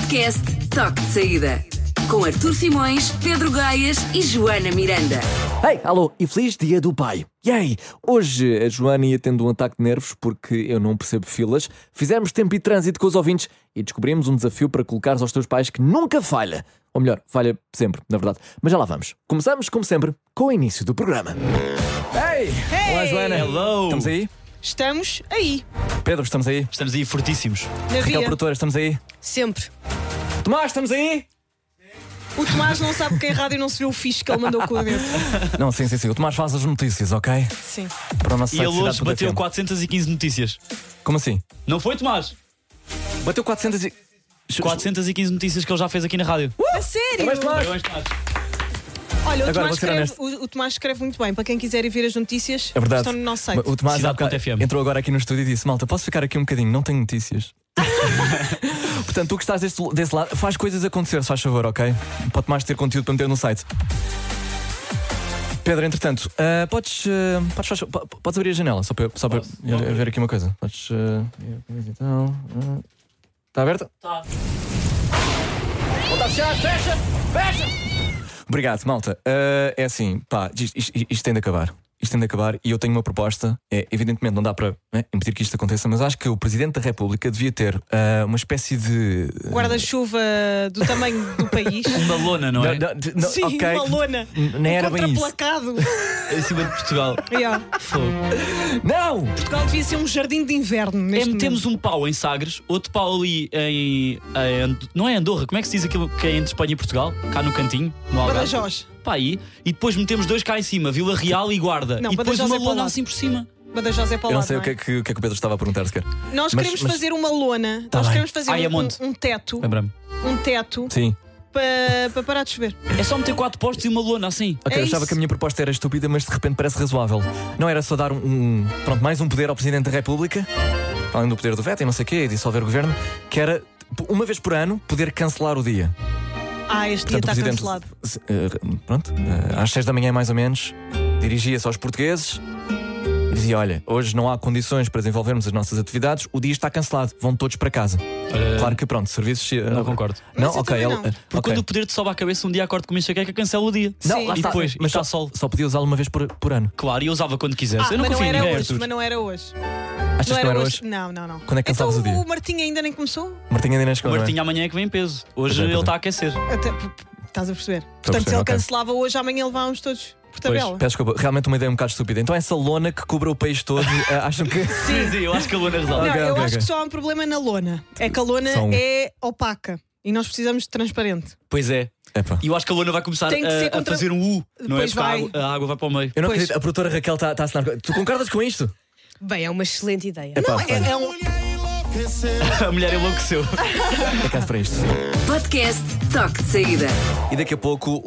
Podcast Toque de Saída. Com Artur Simões, Pedro Gaias e Joana Miranda. Hey, alô, e feliz dia do pai. Yay! Hoje a Joana ia tendo um ataque de nervos porque eu não percebo filas. Fizemos tempo e trânsito com os ouvintes e descobrimos um desafio para colocares aos teus pais que nunca falha. Ou melhor, falha sempre, na verdade. Mas já lá vamos. Começamos, como sempre, com o início do programa. Hey! Olá, Joana. Hello! Estamos aí? Estamos aí. Pedro, estamos aí? Estamos aí fortíssimos. Na Raquel, via. produtora, estamos aí? Sempre. Tomás, estamos aí? O Tomás não sabe que em rádio não se vê o fixe que ele mandou com a dentro. Não, sim. O Tomás faz as notícias, ok? Sim. Para o nosso E site ele hoje bateu cidade.fm. 415 notícias. Como assim? Não foi, Tomás? Bateu 400 e... 415 notícias que ele já fez aqui na rádio. A sério? Mas, Tomás! Parabéns, Tomás. Olha, o Agora Tomás, vou ser escreve, honesto. o Tomás escreve muito bem. Para quem quiser ir ver as notícias, É verdade. estão no nosso site. O Tomás Cidade.fm. entrou agora aqui no estúdio e disse: Malta, posso ficar aqui um bocadinho? Não tenho notícias. Portanto, tu que estás desse lado, faz coisas acontecer, se faz favor, ok? Para o Tomás ter conteúdo para meter no site. Pedro, entretanto, podes abrir a janela, só para eu ver aqui uma coisa. Podes. Então. Está aberta? Tá. Não está fechado, fecha! Obrigado, malta. É assim, pá, isto tem de acabar. Isto tem de acabar e eu tenho uma proposta. Evidentemente não dá para impedir que isto aconteça, mas acho que o Presidente da República devia ter uma espécie de Guarda-chuva do tamanho do país. Uma lona, não é? Não, Sim, ok. uma lona. Nem era bem isso. Contraplacado. Em cima de Portugal. Yeah. Fogo. Não! Portugal devia ser um jardim de inverno neste Temos momento. um pau em Sagres, outro pau ali em não é Andorra, como é que se diz aquilo que é entre Espanha e Portugal? Cá no cantinho, no Algarve. Badajoz. Pá, aí. E depois metemos dois cá em cima, Vila Real e Guarda. Não, e depois Badajoz uma é para o lona lado. assim por cima. Badajoz é para o Eu não lado, sei o que é que o Pedro estava a perguntar sequer. Nós Mas- queremos mas- fazer uma lona. Tá Nós bem. queremos fazer Ai, a monte. um teto. Lembra-me. Um teto Sim. para parar de chover. É só meter 4 postes e uma lona assim. Ok, É eu achava isso. que a minha proposta era estúpida, mas de repente parece razoável. Não era só dar mais um poder ao Presidente da República, além do poder do veto e não sei o quê, e dissolver o governo, que era, uma vez por ano, poder cancelar o dia. Este dia Portanto, está o Presidente, cancelado. às 6 da manhã mais ou menos, dirigia-se aos portugueses e dizia: olha, hoje não há condições para desenvolvermos as nossas atividades, o dia está cancelado, vão todos para casa. Claro que pronto, serviços... Não concordo. Não, Mas eu ok. também não. Porque ok. quando o poder te sobe à cabeça, um dia acordo com uma enxaqueca, cancela o dia. Não, Sim. lá E está, depois, mas está só, sol. só podia usá-lo uma vez por ano. Claro, e eu usava quando quisesse. Eu não mas não confio em era ninguém, hoje, Arthur. mas não era hoje. Achas que não era hoje? Não. Quando é que cancelavas então, o dia? o Martinho ainda nem começou? Martinho ainda nem chegou, O não é? Martinho amanhã é que vem em peso. Hoje Pois é. ele está a aquecer. Estás a perceber? Portanto, perceber, se ele ok. cancelava hoje, amanhã levávamos todos por tabela. Peço desculpa, realmente uma ideia um bocado estúpida. Então essa lona que cobre o país todo, acham que... Sim, eu acho que a lona resolve. Não, Ok, eu ok, acho ok. que só há um problema na lona. É que a lona Só um. é opaca e nós precisamos de transparente. Pois é. Epá. E eu acho que a lona vai começar Tem que ser a fazer um U, não é? Pois Porque vai. a água vai para o meio. Eu não Pois. acredito, a produtora Raquel está a assinar. Tu concordas com isto? Bem, é uma excelente ideia. Epá, Não, pá, é um. A mulher enlouqueceu. é caso para isto. Podcast Toque de Saída. E daqui a pouco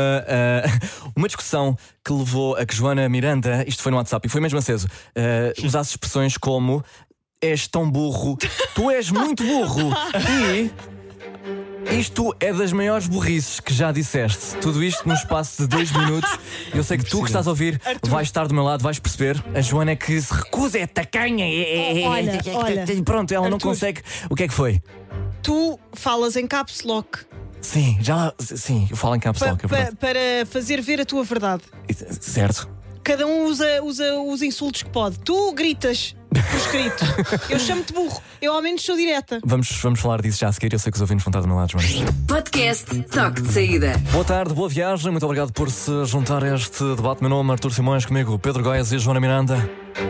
uma discussão que levou a que Joana Miranda, isto foi no WhatsApp e foi mesmo aceso, usasse expressões como: és tão burro, tu és muito burro e isto é das maiores burrices que já disseste. Tudo isto num espaço de 2 minutos. Eu sei que tu que estás a ouvir vais estar do meu lado, vais perceber. A Joana é que se recusa, é tacanha. Olha. Pronto, ela não Arthur. consegue. O que é que foi? Tu falas em caps lock Sim, sim, eu falo em caps lock, é verdade. para fazer ver a tua verdade. Certo. Cada um usa os insultos que pode. Tu gritas por escrito. Eu chamo-te burro. Eu ao menos sou direta. Vamos falar disso já a seguir. Eu sei que os ouvintes vão estar do meu lado, Joana. Podcast Toque de Saída. Boa tarde, boa viagem. Muito obrigado por se juntar a este debate. Meu nome é Artur Simões, comigo Pedro Gaias e Joana Miranda.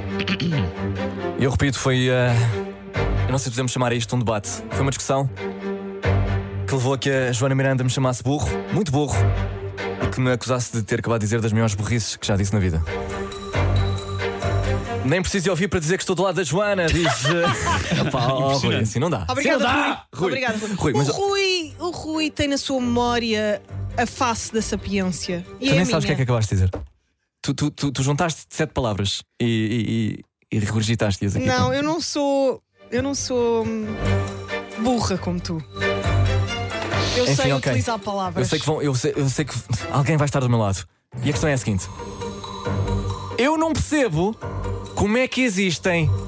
E eu repito, foi... eu não sei se podemos chamar isto um debate. Foi uma discussão que levou a que a Joana Miranda me chamasse burro, muito burro, e que me acusasse de ter acabado de dizer das maiores burrices que já disse na vida. Nem preciso de ouvir para dizer que estou do lado da Joana, diz... Rui, assim não dá. Obrigada, Assim não Rui. dá. Rui. Obrigada, Rui. Rui, mas... O Rui tem na sua memória a face da sapiência. E Tu é nem a sabes o que é minha. que acabaste de dizer. Tu juntaste 7 palavras e regurgitaste-as aqui. Não, eu não sou burra como tu. Eu Enfim, sei ok. utilizar palavras. Eu sei que alguém vai estar do meu lado. E a questão é a seguinte: eu não percebo como é que existem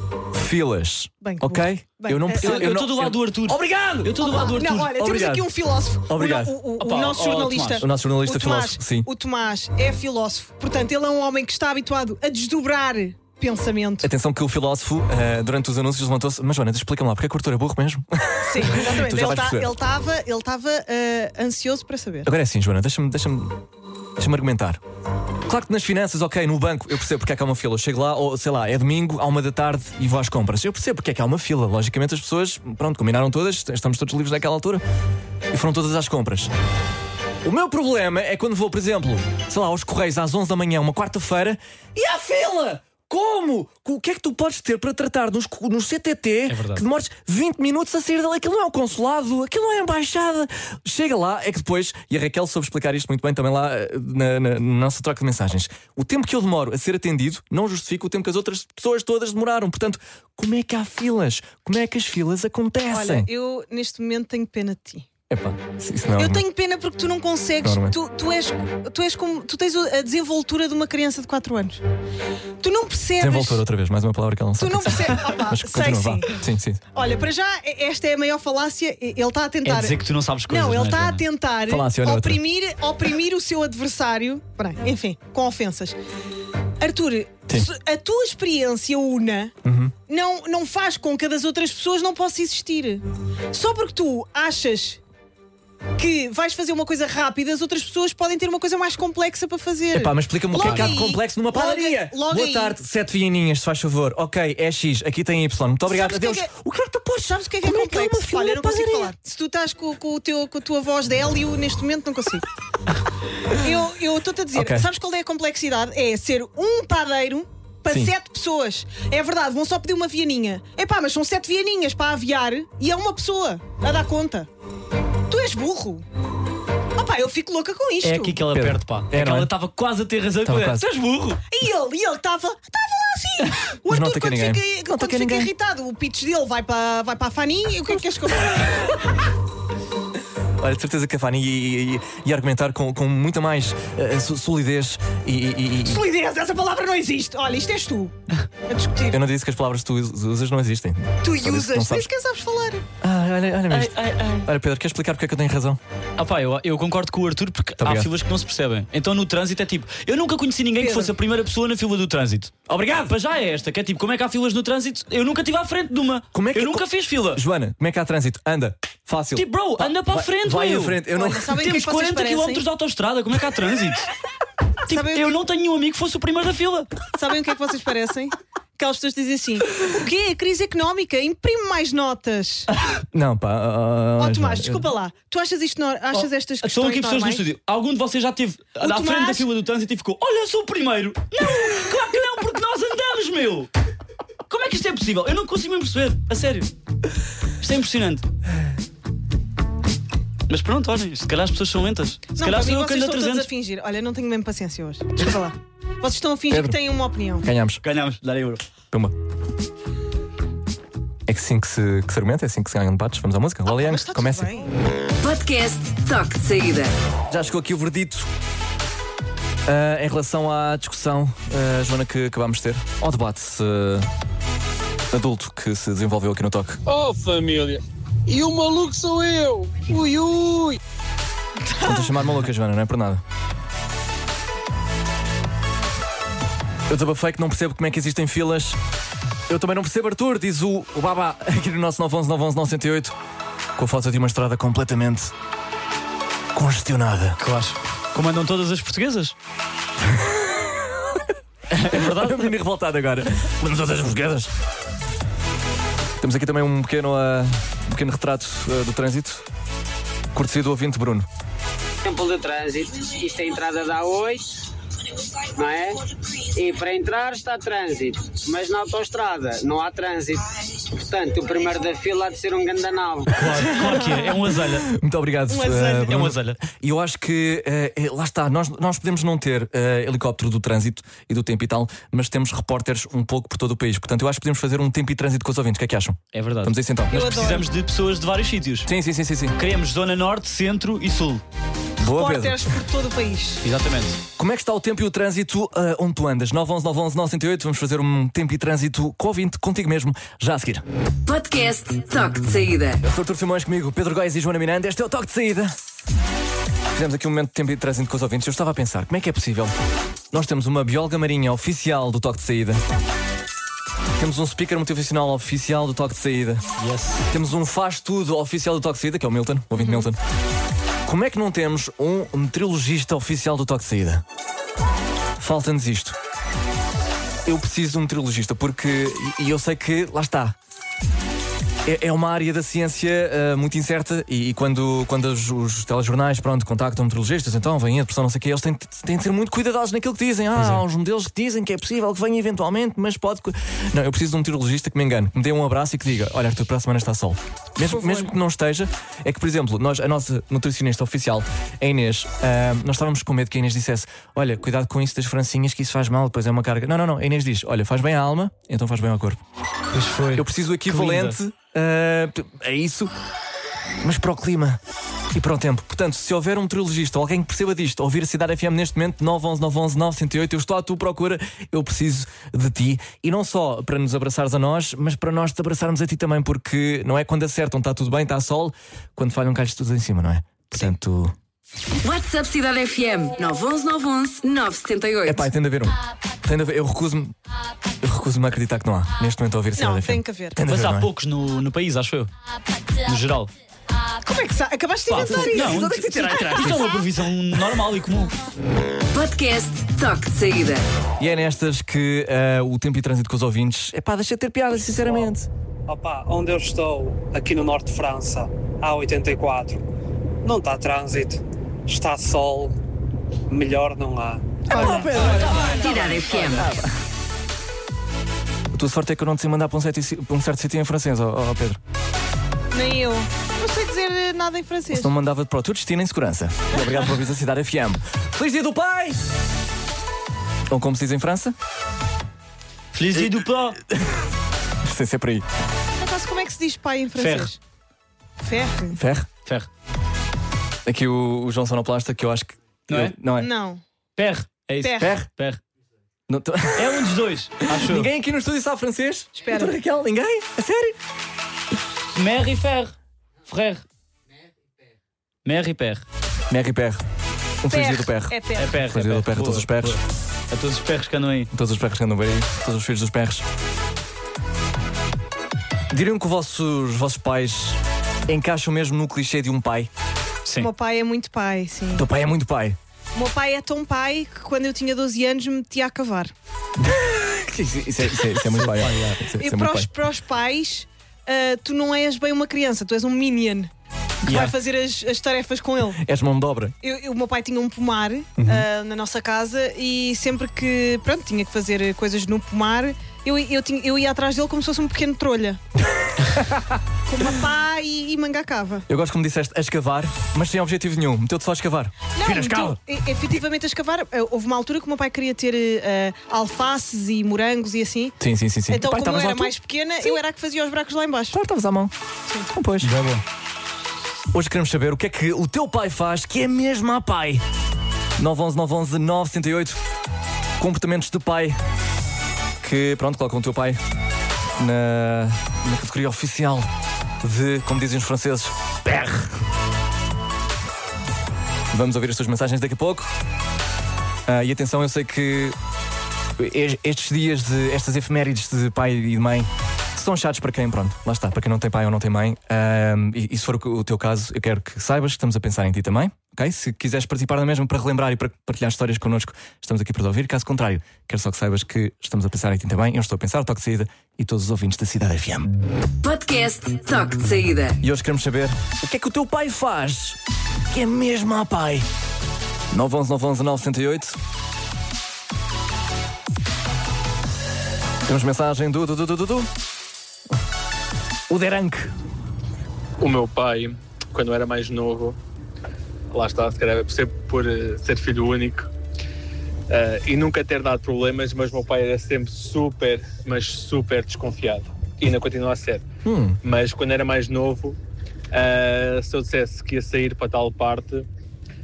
filas. Bem, ok? bem, eu não percebo. Eu estou do lado do Arthur. Obrigado! Eu estou do lado do Arthur. Não, olha, temos Obrigado. aqui um filósofo. Obrigado. O Opa, nosso jornalista. Tomás. O nosso jornalista o Tomás, filósofo, sim. O Tomás é filósofo. Portanto, ele é um homem que está habituado a desdobrar pensamento. Atenção que o filósofo, durante os anúncios, levantou-se. Mas, Joana, explica-me lá, porque a cultura é burro mesmo? Sim, exatamente. Tu já vais perceber. Ele estava ansioso para saber. Agora é assim, Joana, deixa-me argumentar. Claro que nas finanças, ok, no banco, eu percebo porque é que há uma fila. Eu chego lá, ou sei lá, é domingo, à 1h e vou às compras. Eu percebo porque é que há uma fila. Logicamente as pessoas, pronto, combinaram todas, estamos todos livres naquela altura e foram todas às compras. O meu problema é quando vou, por exemplo, sei lá, aos Correios às 11 da manhã, uma quarta-feira, e há fila! Como? O que é que tu podes ter para tratar nos CTT verdade. que demores 20 minutos a sair dali? Aquilo não é um consulado, aquilo não é a embaixada. Chega lá, é que depois, e a Raquel soube explicar isto muito bem também lá na nossa troca de mensagens. O tempo que eu demoro a ser atendido não justifica o tempo que as outras pessoas todas demoraram. Portanto, como é que há filas? Como é que as filas acontecem? Olha, eu neste momento tenho pena de ti. Epá, isso não é Eu normal. tenho pena porque tu não consegues. Normal. Tu és como. Tu tens a desenvoltura de uma criança de 4 anos. Tu não percebes. Desenvoltura outra vez, mais uma palavra que ela não Tu sabe. não percebes. Opa, Mas sei continua, sim. vá. Sim. Olha, para já, esta é a maior falácia. Ele está a É tentar. dizer que tu não sabes coisas. Não, ele está a Joana? tentar Falácia, olha outra. oprimir o seu adversário. Bem, enfim, com ofensas. Arthur, Sim. a tua experiência una não faz com que a das outras pessoas não possa existir. Só porque tu achas que vais fazer uma coisa rápida, as outras pessoas podem ter uma coisa mais complexa para fazer. Epá, mas explica-me o que é Logo que há de aí- complexo numa padaria. logo Boa aí- tarde, 7 vianinhas, se faz favor. Ok, é X, aqui tem Y. Muito obrigado. Sabes o Adeus. que é que- O que é que tu podes? Sabes o que é que é Como é que há uma complexo? fila Olha, eu na não consigo padaria? falar. Se tu estás com a tua voz de Hélio neste momento, não consigo. Eu estou-te a dizer, Ok. sabes qual é a complexidade? É ser um padeiro para Sim. 7 pessoas. É verdade, vão só pedir uma vianinha. Epá, mas são 7 vianinhas para aviar e é uma pessoa a dar conta. Tu és burro. Opá, eu fico louca com isto. É aqui que ela Pedro, perde, pá. é, É que não é? ela estava quase a ter razão. Estava com quase. Tu és burro. E ele estava lá assim. O Mas não Arthur, toca quando ninguém. fica, Não quando toca fica ninguém. irritado, o pitch dele vai para a Fanny e o que é que queres que eu faça? Olha, de certeza que a Fanny ia argumentar com muita mais solidez e. Solidez, essa palavra não existe. Olha, isto és tu a discutir. Eu não disse que as palavras que tu usas não existem. Tu Só disse que não usas, nem sabes. sequer sabes falar. Olha isto. Olha, Pedro, queres explicar porque é que eu tenho razão? Ah, pá, eu concordo com o Arthur porque há obrigado. filas que não se percebem. Então no trânsito é tipo, eu nunca conheci ninguém que Pedro. fosse a primeira pessoa na fila do trânsito. Obrigado! Para já é esta, que é tipo, como é que há filas no trânsito? Eu nunca estive à frente de uma. Como é que- eu nunca fiz fila. Joana, como é que há trânsito? Anda, fácil. Tipo, bro, anda para a frente, Vai meu. à frente. Eu não. Olha, sabem o que é Temos que vocês 40 parecem? km de autoestrada, como é que há trânsito? Tipo, Sabem o eu que- não tenho nenhum amigo que fosse o primeiro da fila. Sabem o que é que vocês parecem? Aquelas pessoas que dizem assim: o quê? A crise económica? Imprime mais notas. Não, pá. Oh, Tomás, desculpa lá. Tu achas isto achas estas Estão questões aqui pessoas no normais? estúdio. Algum de vocês já esteve à Tomás- frente da fila do trânsito e ficou: olha, eu sou o primeiro. Não, claro que não, porque nós andamos, meu. Como é que isto é possível? Eu não consigo mesmo perceber. A sério. Isto é impressionante. Mas pronto, olhem, se calhar as pessoas são lentas. Se Não, calhar para sou mim eu que vocês ando a estão todos a 300. fingir. Olha, não tenho mesmo paciência hoje. Desculpa lá. Vocês estão a fingir Pedro. que têm uma opinião. Ganhámos. Ganhámos, dar euro. Pumba. É que assim que se argumenta, é assim que se ganham debates. Vamos à música. Lolian, Mas está tudo começa. bem. Podcast Toque de Saída. Já chegou aqui o verdito em relação à discussão, Joana, que acabámos de ter, ao debate adulto que se desenvolveu aqui no Toque. Oh família, e o maluco sou eu! Ui ui! Vamos a chamar maluca, Joana, não é por nada. Eu desabafei que não percebo como é que existem filas. Eu também não percebo, Arthur, diz o Babá aqui no nosso 911-911-908, com a foto de uma estrada completamente congestionada. Claro. Como andam todas as portuguesas? É verdade? Eu me revoltado agora. Vamos todas as portuguesas. Temos aqui também um pequeno retrato do trânsito, cortesia do ouvinte Bruno. Tempo de trânsito, isto é a entrada da A8, não é? E para entrar está trânsito, mas na autoestrada não há trânsito. Portanto, o primeiro da fila há de ser um gandanal. Claro que é. É um azelha. Muito obrigado, azelha. Bruno. É um azelha. E eu acho que, lá está, nós podemos não ter helicóptero do trânsito e do tempo e tal, mas temos repórteres um pouco por todo o país. Portanto, eu acho que podemos fazer um tempo e trânsito com os ouvintes. O que é que acham? É verdade. Vamos a isso então. Eu adoro. Precisamos de pessoas de vários sítios. Sim. Queremos Zona Norte, Centro e Sul. Boa, Pedro. repórteres por todo o país. Exatamente. Como é que está o tempo e o trânsito onde tu andas? 911-911-908. Vamos fazer um tempo e trânsito com o ouvinte, contigo mesmo, já a seguir. Podcast Toque de Saída. Eu sou Artur Simões, comigo, Pedro Góes e Joana Miranda. Este é o Toque de Saída. Fizemos aqui um momento de tempo e trânsito com os ouvintes. Eu estava a pensar, como é que é possível? Nós temos uma bióloga marinha oficial do Toque de Saída. Temos um speaker motivacional oficial do Toque de Saída. Yes. Temos um faz-tudo oficial do Toque de Saída, que é o Milton, o ouvinte Milton. Como é que não temos um meteorologista oficial do Toque de Saída? Falta-nos isto. Eu preciso de um meteorologista porque... E eu sei que... Lá está. É uma área da ciência muito incerta e quando os telejornais contactam meteorologistas, então vem a depressão, não sei o que, eles têm de ser muito cuidadosos naquilo que dizem. Há uns modelos que dizem que é possível que venha eventualmente, mas pode... Não, eu preciso de um meteorologista que me engane, que me dê um abraço e que diga: olha, Artur, para a semana está sol. Mesmo que não esteja, é que, por exemplo, a nossa nutricionista oficial, a Inês, nós estávamos com medo que a Inês dissesse: olha, cuidado com isso das francinhas, que isso faz mal, depois é uma carga. Não, a Inês diz: olha, faz bem à alma, então faz bem ao corpo. Pois foi. Eu preciso o equivalente a isso, mas para o clima e para o tempo. Portanto, se houver um meteorologista ou alguém que perceba disto, ouvir a Cidade FM neste momento, 911-911-908, eu estou à tua procura, eu preciso de ti. E não só para nos abraçares a nós, mas para nós te abraçarmos a ti também, porque não é quando acertam, está tudo bem, está sol, quando falham cai-lhes tudo em cima, não é? Portanto... WhatsApp Cidade FM 911-911-978. Epá, tem de haver um. Eu recuso-me a acreditar que não há neste momento a ouvir a Cidade Não, FM. tem que haver. Tem de Mas haver, há não é? poucos no país, acho eu. No geral. Como é que sabe? Acabaste de inventar isso. Não, onde é que te tiraste? isto é uma previsão normal e comum. Podcast Toque de Saída. E é nestas que o tempo e trânsito com os ouvintes, epá, deixa de ter piada, sinceramente. Opa, onde eu estou, aqui no norte de França, A84, não está trânsito, está sol, melhor não há. Cidade FM. A tua sorte é que eu não te sei mandar para um certo sítio em francês, ó Pedro. Nem eu. Não sei dizer nada em francês. Se não mandava para o teu destino em segurança. E obrigado por ouvir a Cidade FM. Feliz Dia do Pai! Ou como se diz em França? Feliz dia do pão. Não sei se é por aí. Acaso, como é que se diz pai em francês? Ferre. Ferre? Ferro. Aqui o João Sonoplasta, que eu acho que... Não é? Não é? Não. Perre. É isso. Perre. Ferre? Perre. Não tô- É um dos dois, acho eu. Ninguém aqui no estúdio sabe francês? Espera. Doutora Raquel, ninguém? A sério? Mer e ferre. Frère. Mer e perre. Merre e Perre. Um feliz dia do Perre. É É perre. perre. Feliz dia do Perre a todos os perres. A todos os perros que andam aí. Todos os perros que andam bem aí, todos os filhos dos perros. Diriam que os vossos pais encaixam mesmo no clichê de um pai? Sim. O meu pai é muito pai, sim. O teu pai é muito pai. O meu pai é tão pai que quando eu tinha 12 anos me metia a cavar. Isso é muito pai. Isso E é muito pai. para os pais, tu não és bem uma criança, tu és um minion que vai fazer as tarefas com ele. És mão de obra. O meu pai tinha um pomar na nossa casa e sempre que tinha que fazer coisas no pomar, eu ia atrás dele como se fosse um pequeno trolha. Com uma pá e mangacava. Eu gosto como disseste, a escavar, mas sem objetivo nenhum. Meteu-te só a escavar. Vira a escala. Efetivamente a escavar. Houve uma altura que o meu pai queria ter alfaces e morangos e assim. Sim. Então, Pai, como eu estavas lá era tu? mais pequena, eu era a que fazia os buracos lá em baixo. Claro, estavas à mão. Então, pois. Hoje queremos saber o que é que o teu pai faz que é mesmo a pai. 911-911-978. Comportamentos de pai que, colocam o teu pai na categoria oficial de, como dizem os franceses, perre. Vamos ouvir as tuas mensagens daqui a pouco. E atenção, eu sei que estes dias, estas efemérides de pai e de mãe são chatos para quem, lá está, para quem não tem pai ou não tem mãe. E se for o teu caso, eu quero que saibas que estamos a pensar em ti também. Okay? Se quiseres participar na mesma para relembrar e para partilhar histórias connosco, estamos aqui para te ouvir. Caso contrário, quero só que saibas que estamos a pensar em ti também. Eu estou a pensar, Toque de Saída e todos os ouvintes da Cidade FM. Podcast Toque de Saída. E hoje queremos saber o que é que o teu pai faz que é mesmo a pai. 911-911-978. Temos mensagem do o Deranque. O meu pai, quando era mais novo, lá está, se calhar por ser filho único e nunca ter dado problemas, mas o meu pai era sempre super desconfiado. E ainda continua a ser. Mas quando era mais novo, se eu dissesse que ia sair para tal parte,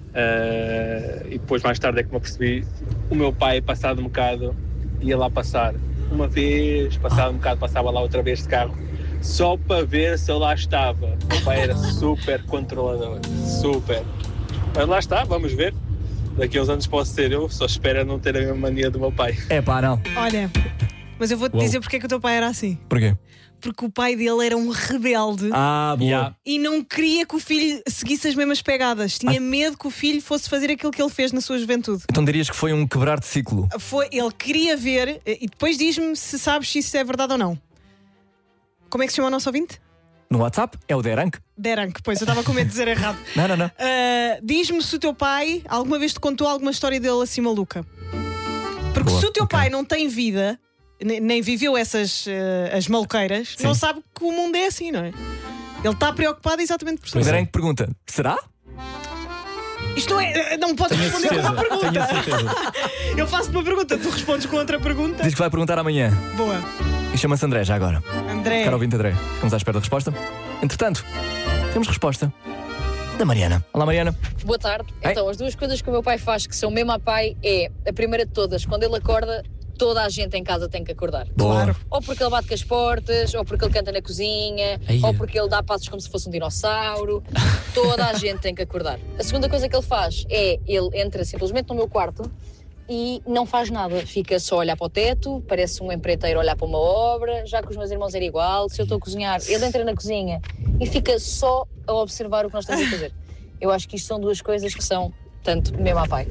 E depois, mais tarde, é que me apercebi. O meu pai, passado um bocado, ia lá passar uma vez, passado um bocado, passava lá outra vez de carro, só para ver se eu lá estava. O meu pai era super controlador, super. Mas lá está, vamos ver. Daqui a uns anos posso ser eu, só espero não ter a mesma mania do meu pai. Não. Olha, mas eu vou-te dizer porque é que o teu pai era assim. Porquê? Porque o pai dele era um rebelde boa. e não queria que o filho seguisse as mesmas pegadas. Tinha medo que o filho fosse fazer aquilo que ele fez na sua juventude. Então dirias que foi um quebrar de ciclo? Ele queria ver, e depois diz-me se sabes se isso é verdade ou não. Como é que se chama o nosso ouvinte? No WhatsApp é o Derank. Derank, pois eu estava com medo de dizer errado. Não. Diz-me se o teu pai alguma vez te contou alguma história dele assim maluca. Porque se o teu pai não tem vida, nem viveu essas as maluqueiras, não sabe que o mundo é assim, não é? Ele está preocupado exatamente por isso. O Derank pergunta: será? Isto não é. Não podes responder com uma pergunta. Tenho certeza. Eu faço-te uma pergunta, tu respondes com outra pergunta. Diz que vai perguntar amanhã. Boa. E chama-se André já agora. André. Caro ouvinte André, ficamos à espera da resposta. Entretanto, temos resposta da Mariana. Olá, Mariana. Boa tarde. Então, as duas coisas que o meu pai faz que são mesmo a pai é, a primeira de todas, quando ele acorda, toda a gente em casa tem que acordar. Claro. Ou porque ele bate com as portas, ou porque ele canta na cozinha, ou porque ele dá passos como se fosse um dinossauro. Toda a gente tem que acordar. A segunda coisa que ele faz é, ele entra simplesmente no meu quarto e não faz nada. Fica só a olhar para o teto, parece um empreiteiro a olhar para uma obra, já que os meus irmãos era igual. Se eu estou a cozinhar, ele entra na cozinha e fica só a observar o que nós estamos a fazer. Eu acho que isto são duas coisas que são tanto mesmo a pai.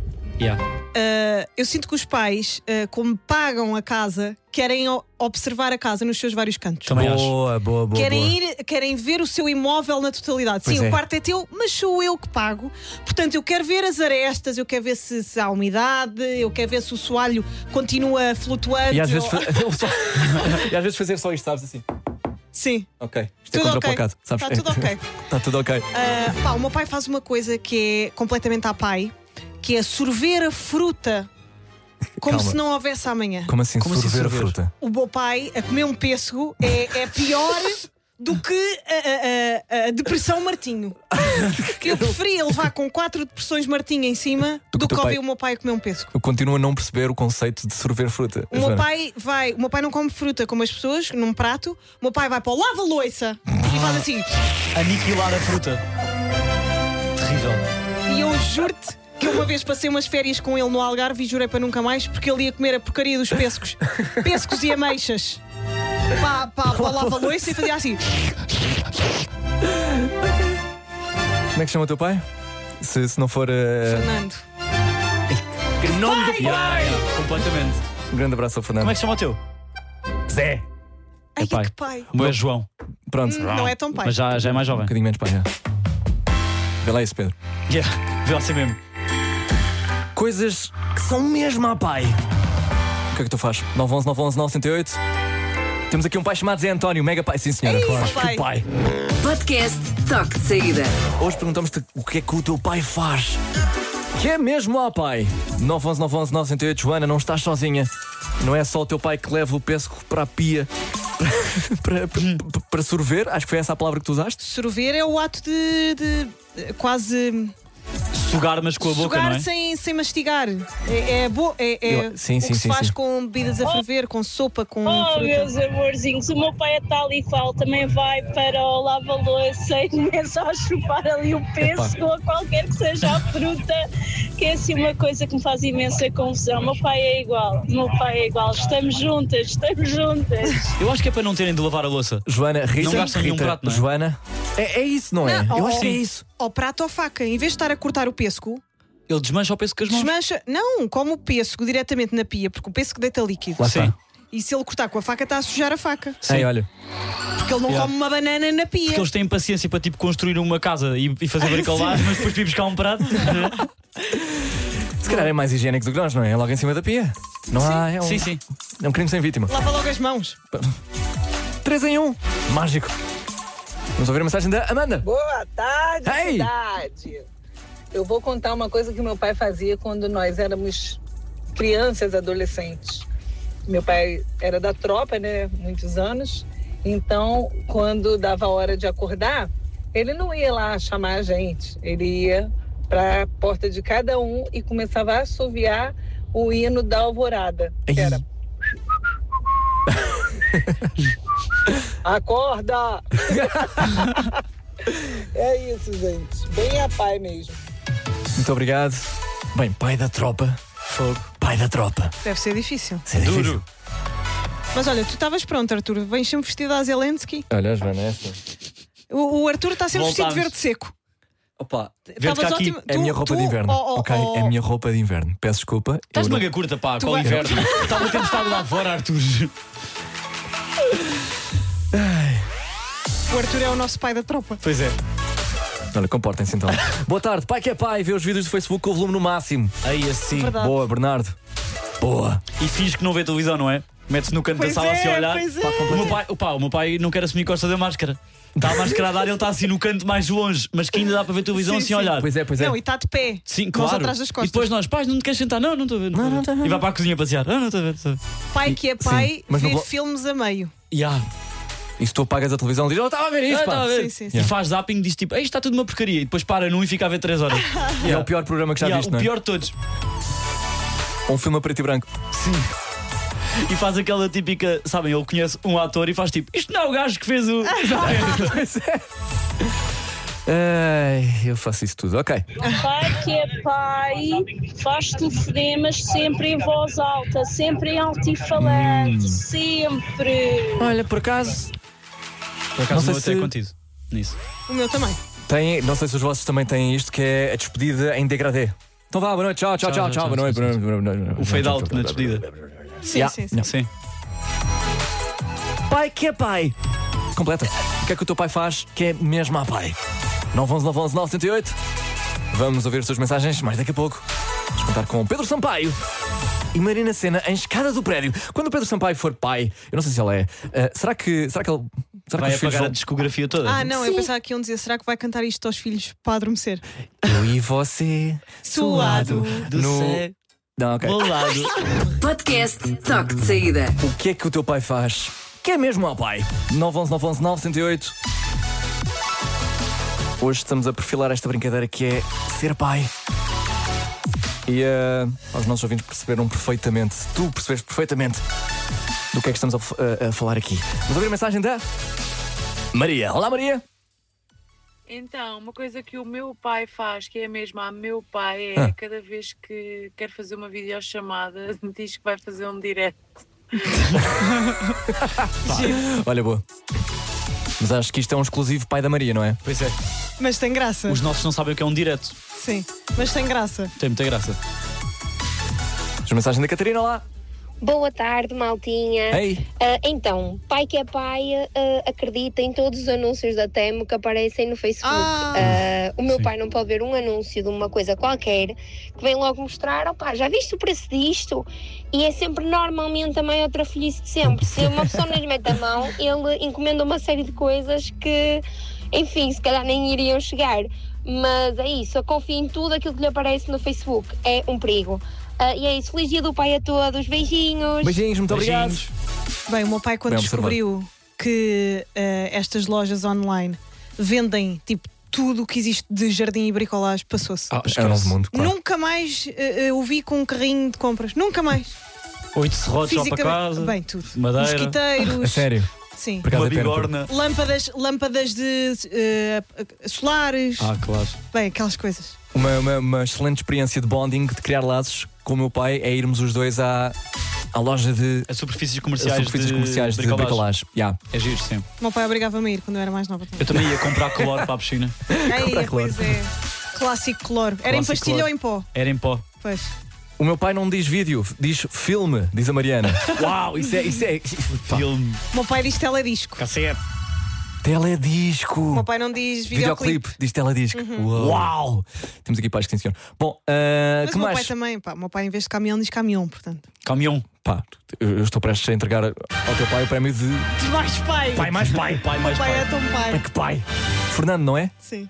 Eu sinto que os pais, como pagam a casa, querem observar a casa nos seus vários cantos. Também acho. Boa. Querem ver o seu imóvel na totalidade. Pois Sim, é. o quarto é teu, mas sou eu que pago. Portanto, eu quero ver as arestas, eu quero ver se há umidade, eu quero ver se o soalho continua flutuante. E às vezes, e às vezes fazer só isto, sabes assim? Sim. Ok. Isto Tudo é contra ok. o pecado, sabes? Está tudo ok. Está tudo ok. O meu pai faz uma coisa que é completamente à pai, que é sorver a fruta como Calma. se não houvesse amanhã. Como assim sorver a fruta? O meu pai a comer um pêssego é pior do que a depressão Martinho. Eu preferia levar com 4 depressões Martinho em cima do que ouvir o meu pai a comer um pêssego. Eu continuo a não perceber o conceito de sorver fruta. O meu pai não come fruta como as pessoas, num prato. O meu pai vai para o lava-loiça e faz assim. Aniquilar a fruta. Terrível. E eu juro-te que eu uma vez passei umas férias com ele no Algarve e jurei para nunca mais, porque ele ia comer a porcaria dos pêssegos. Pêssegos e ameixas. Para o lava-loiça e fazia assim. Como é que chama o teu pai? Se não for. Fernando. Que nome do pai! Completamente. Um grande abraço ao Fernando. Como é que chama o teu? Zé. Ai, pai. que pai. O meu é João. Pronto. Não é tão pai. Mas já é mais Um jovem. bocadinho menos pai já. Vê lá isso, Pedro. Vê lá assim mesmo. Coisas que são mesmo a pai. O que é que tu fazes? 911 911 908. Temos aqui um pai chamado Zé António, mega pai. Sim, senhora. Ei, Claro. pai. Que pai. Podcast Toque de Saída. Hoje perguntamos-te o que é que o teu pai faz. Que é mesmo a pai. 911 911 908. Joana, não estás sozinha. Não é só o teu pai que leva o pêssego para a pia para sorver. Acho que foi essa a palavra que tu usaste. Sorver é o ato de quase Sugar, mas com a boca, sugar não é? sem mastigar. É Sim, o sim, que se sim, faz sim. com bebidas a ferver, com sopa, com Oh, fruta. meus amorzinhos, o meu pai é tal e qual, também vai para o lava-louça e começa a chupar ali o pêssego ou qualquer que seja a fruta, que é assim uma coisa que me faz imensa confusão. O meu pai é igual, estamos juntas. Eu acho que é para não terem de lavar a louça. Joana, Rita, Não gastam nenhum prato, não é? Joana, é isso, não é? Não, Eu acho que é isso. Ao prato ou faca, em vez de estar a cortar o pêssego, Ele desmancha o pêssego com as mãos. desmancha. Não, come o pêssego diretamente na pia, porque o pêssego deita líquido. Lá está. E se ele cortar com a faca, está a sujar a faca. Ei, olha. Porque ele não come uma banana na pia. Porque eles têm paciência para tipo construir uma casa e fazer bricolagem, mas depois vir buscar um prato. Se calhar é mais higiênico do que nós, não é? É logo em cima da pia. Não há. É um, Sim. É um crime sem vítima. Lava logo as mãos. 3 em 1. Mágico. Vamos ouvir a mensagem da Amanda. Boa tarde, Ei! cidade. Eu vou contar uma coisa que meu pai fazia quando nós éramos crianças, adolescentes. Meu pai era da tropa, né? Muitos anos. Então, quando dava a hora de acordar, ele não ia lá chamar a gente. Ele ia para a porta de cada um e começava a assoviar o hino da alvorada. Que era... Acorda! É isso, gente. Bem a pai mesmo. Muito obrigado. Bem, pai da tropa. Fogo. Pai da tropa. Deve ser difícil. Duro. Mas olha, tu estavas pronto, Arthur. Vens sempre vestido a Zelensky. Olha, Joana, essa. O Arthur está sempre vestido de Voltámos. verde seco. Opa, Verde cá aqui. é a minha roupa de inverno. Ok, é a minha roupa de inverno. Peço desculpa. Estás eu de não- manga curta, pá, Tu qual vai- inverno? Estava a ter estado lá fora, Arthur. O Arthur é o nosso pai da tropa. Pois é. Olha, comportem-se então. Boa tarde, pai que é pai. Vê os vídeos do Facebook com o volume no máximo. Aí assim. Verdade. Boa, Bernardo. Boa. E finge que não vê televisão, não é? Mete-se no canto Pois da sala assim a é, olhar. pois é. O meu pai não quer assumir que gosta da máscara. Está a mascarada, ele está assim no canto mais longe, mas que ainda dá para ver televisão Sim, assim sim. a olhar. Pois é, pois é. Não, e está de pé. Sim, Mãos claro. atrás das costas. E depois nós, pais, não te queres sentar? Não estou a ver. Não estou a ver. E vai para a cozinha passear. Não estou a ver. Estou a ver. Pai que é pai, mas vê no blo- filmes a meio. Yeah. E se tu apagas a televisão, diz: "Eu estava a ver isso, Estava pá." a ver. Sim, sim, sim. E faz zapping, diz tipo, isto está tudo uma porcaria. E depois para num e fica a ver 3 horas. E é o pior programa que já viste, O não é? pior de todos. Um filme a preto e branco. Sim. E faz aquela típica, sabem, ele conhece um ator e faz tipo, isto não é o gajo que fez o. Pois é. Ai, eu faço isso tudo, ok. Pai que é pai, faz telefonemas sempre em voz alta, sempre em altifalante, sempre. Olha, por acaso. Por Não sei até se- contigo nisso. O meu também. Tem, não sei se os vossos também têm isto, que é a despedida em degradê. Então vá, boa noite, tchau, tchau, tchau, tchau, boa noite, boa noite, boa noite. O fade out na despedida. Sim, Yeah. sim, sim. Sim. Pai que é pai. Completa. O que é que o teu pai faz que é mesmo a pai? 911 908. Vamos ouvir as suas mensagens mais daqui a pouco. Vamos contar com Pedro Sampaio e Marina Sena em escada do prédio. Quando o Pedro Sampaio for pai, eu não sei se ele é. Será que ele. Será Vai que os filhos apagar vão... a discografia toda. Ah, não, eu pensava que iam dizer, será que vai cantar isto aos filhos para adormecer? Eu e você Suado do no... céu. Não, ok. Bolado. Podcast Toque de Saída. O que é que o teu pai faz? Que é mesmo ao pai? 911 908. Hoje estamos a perfilar esta brincadeira que é ser pai. E os nossos ouvintes perceberam perfeitamente, tu percebeste perfeitamente do que é que estamos a falar aqui. Vamos ouvir a mensagem da Maria. Olá, Maria. Então, uma coisa que o meu pai faz, que é mesmo a meu pai, é cada vez que quer fazer uma videochamada, diz que vai fazer um direct. Olha, boa. Mas acho que isto é um exclusivo pai da Maria, não é? Pois é. Mas tem graça. Os nossos não sabem o que é um direto. Sim, mas tem graça. Tem muita graça. As mensagens da Catarina lá. Boa tarde, maltinha. Ei. Então, pai que é pai, acredita em todos os anúncios da Temo que aparecem no Facebook. O meu pai não pode ver um anúncio de uma coisa qualquer que vem logo mostrar, opá, já viste o preço disto? E é sempre normalmente a maior trafolhice de sempre. Se uma pessoa não lhe mete a mão, ele encomenda uma série de coisas que, enfim, se calhar nem iriam chegar. Mas é isso, eu confio em tudo aquilo que lhe aparece no Facebook. É um perigo. E é isso, feliz dia do pai a todos, beijinhos. Beijinhos, muito obrigado. Bem, o meu pai, quando Bem descobriu que estas lojas online vendem tipo tudo o que existe de jardim e bricolagem, passou-se. É um novo mundo, claro. Nunca mais o vi com um carrinho de compras. Nunca mais. 8 serrotes só para casa. Bem, tudo. Madeira. Mosquiteiros. A sério? Sim. Por acaso Uma é pena, bigorna. Lâmpadas de solares. Claro. Bem, aquelas coisas. Uma excelente experiência de bonding, de criar laços com o meu pai, é irmos os dois à loja de As superfícies comerciais de bricolagem. Yeah. É giro, sim. O meu pai obrigava-me a ir quando eu era mais nova. Eu também ia comprar cloro para a piscina. Ai, pois é. Clássico cloro. Era em Clássico pastilha cloro. ou em pó? Era em pó. Pois. O meu pai não diz vídeo, diz filme, diz a Mariana. Uau, isso é filme. O meu pai diz teledisco. Cassete. Teledisco. O meu pai não diz videoclipe. Diz teledisco. Uau. Temos aqui pais que sim, senhor. Bom, Mas que o meu mais? pai também, pá. O meu pai em vez de caminhão diz caminhão, portanto. Caminhão. Pá, eu estou prestes a entregar ao teu pai o prémio de Mais pai. pai mais pai. Pai O mais meu pai é pai. tão pai. Ai, que pai. Fernando, não é? Sim.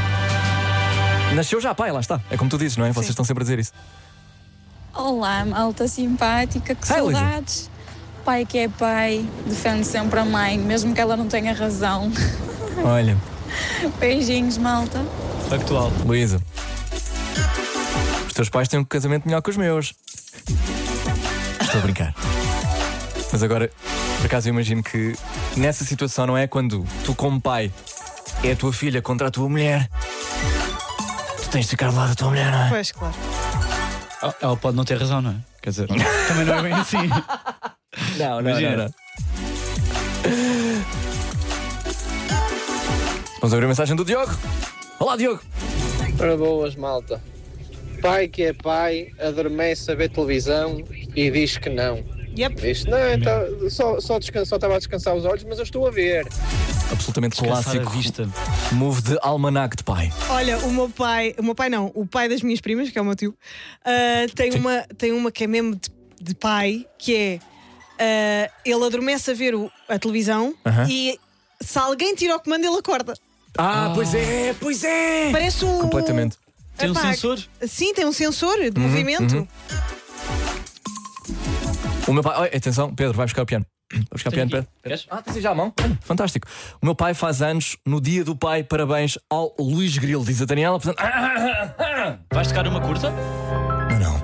Nasceu já pai, lá está. É como tu dizes, não é? Vocês estão sempre a dizer isso. Olá, malta simpática, que Hi, Luísa. saudades. Pai que é pai, defende sempre a mãe, mesmo que ela não tenha razão. Olha, Beijinhos, malta. Factual. Luísa, teus pais têm um casamento melhor que os meus. Estou a brincar. Mas agora, por acaso, eu imagino que nessa situação, não é? Quando tu, como pai, é a tua filha contra a tua mulher, tu tens de ficar do lado da tua mulher, não é? Pois, claro. Ela pode não ter razão, não é? Quer dizer, também não é bem assim. Não. Vamos abrir a mensagem do Diogo. Olá, Diogo. Para boas, malta. Pai que é pai, adormece a ver televisão e diz que não. Yep. Diz, não, então, só estava a descansar os olhos, mas eu estou a ver. Absolutamente Descansar clássico. a vista. Move de almanac de pai. Olha, o meu pai não, o pai das minhas primas, que é o meu tio, tem uma que é mesmo de pai, que é ele adormece a ver a televisão e se alguém tira o comando, ele acorda. Pois é! Parece um. Completamente. Tem um sensor? Sim, tem um sensor de movimento. O meu pai. Atenção, Pedro, vai buscar o piano. Vai buscar o piano, Pedro. Tens já a mão? Fantástico. O meu pai faz anos no dia do pai. Parabéns ao Luís Grilo, diz a Daniela. Portanto... Vais tocar uma curta? Não.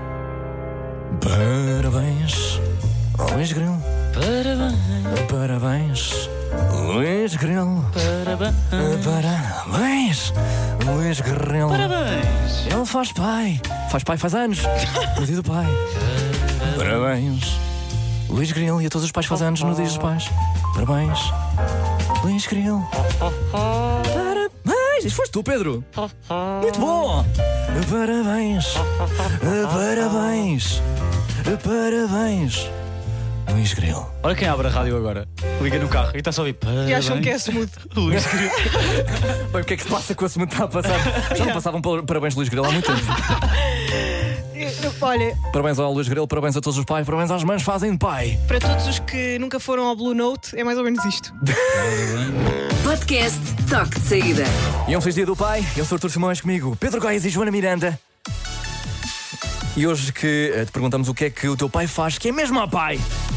Parabéns ao Luís Grilo. Parabéns, Luís Grilo. Parabéns, Luís Grilo. Parabéns. Ele faz pai. Faz anos. No dia do pai. Parabéns, Luís Grilo. E a todos os pais faz anos no dia dos pais. Parabéns, Luís Grilo. Parabéns. Isto foste tu, Pedro. Muito bom. Parabéns. Parabéns. Parabéns, Luís Grilo. Olha quem abre a rádio agora. Liga no carro e está só a ouvir. E acham que é smooth. Luís Grilo. Bem, o que é que se passa com a semana está a passar? Já não passavam parabéns, Luís Grilo, há muito tempo. Olha, Parabéns ao Luís Grilo, parabéns a todos os pais, parabéns às mães, fazem de pai. para todos os que nunca foram ao Blue Note, é mais ou menos isto. Podcast Toque de Saída. E um feliz dia do pai. Eu sou Artur Simões, comigo Pedro Gaias e Joana Miranda. E hoje que te perguntamos o que é que o teu pai faz, que é mesmo a pai.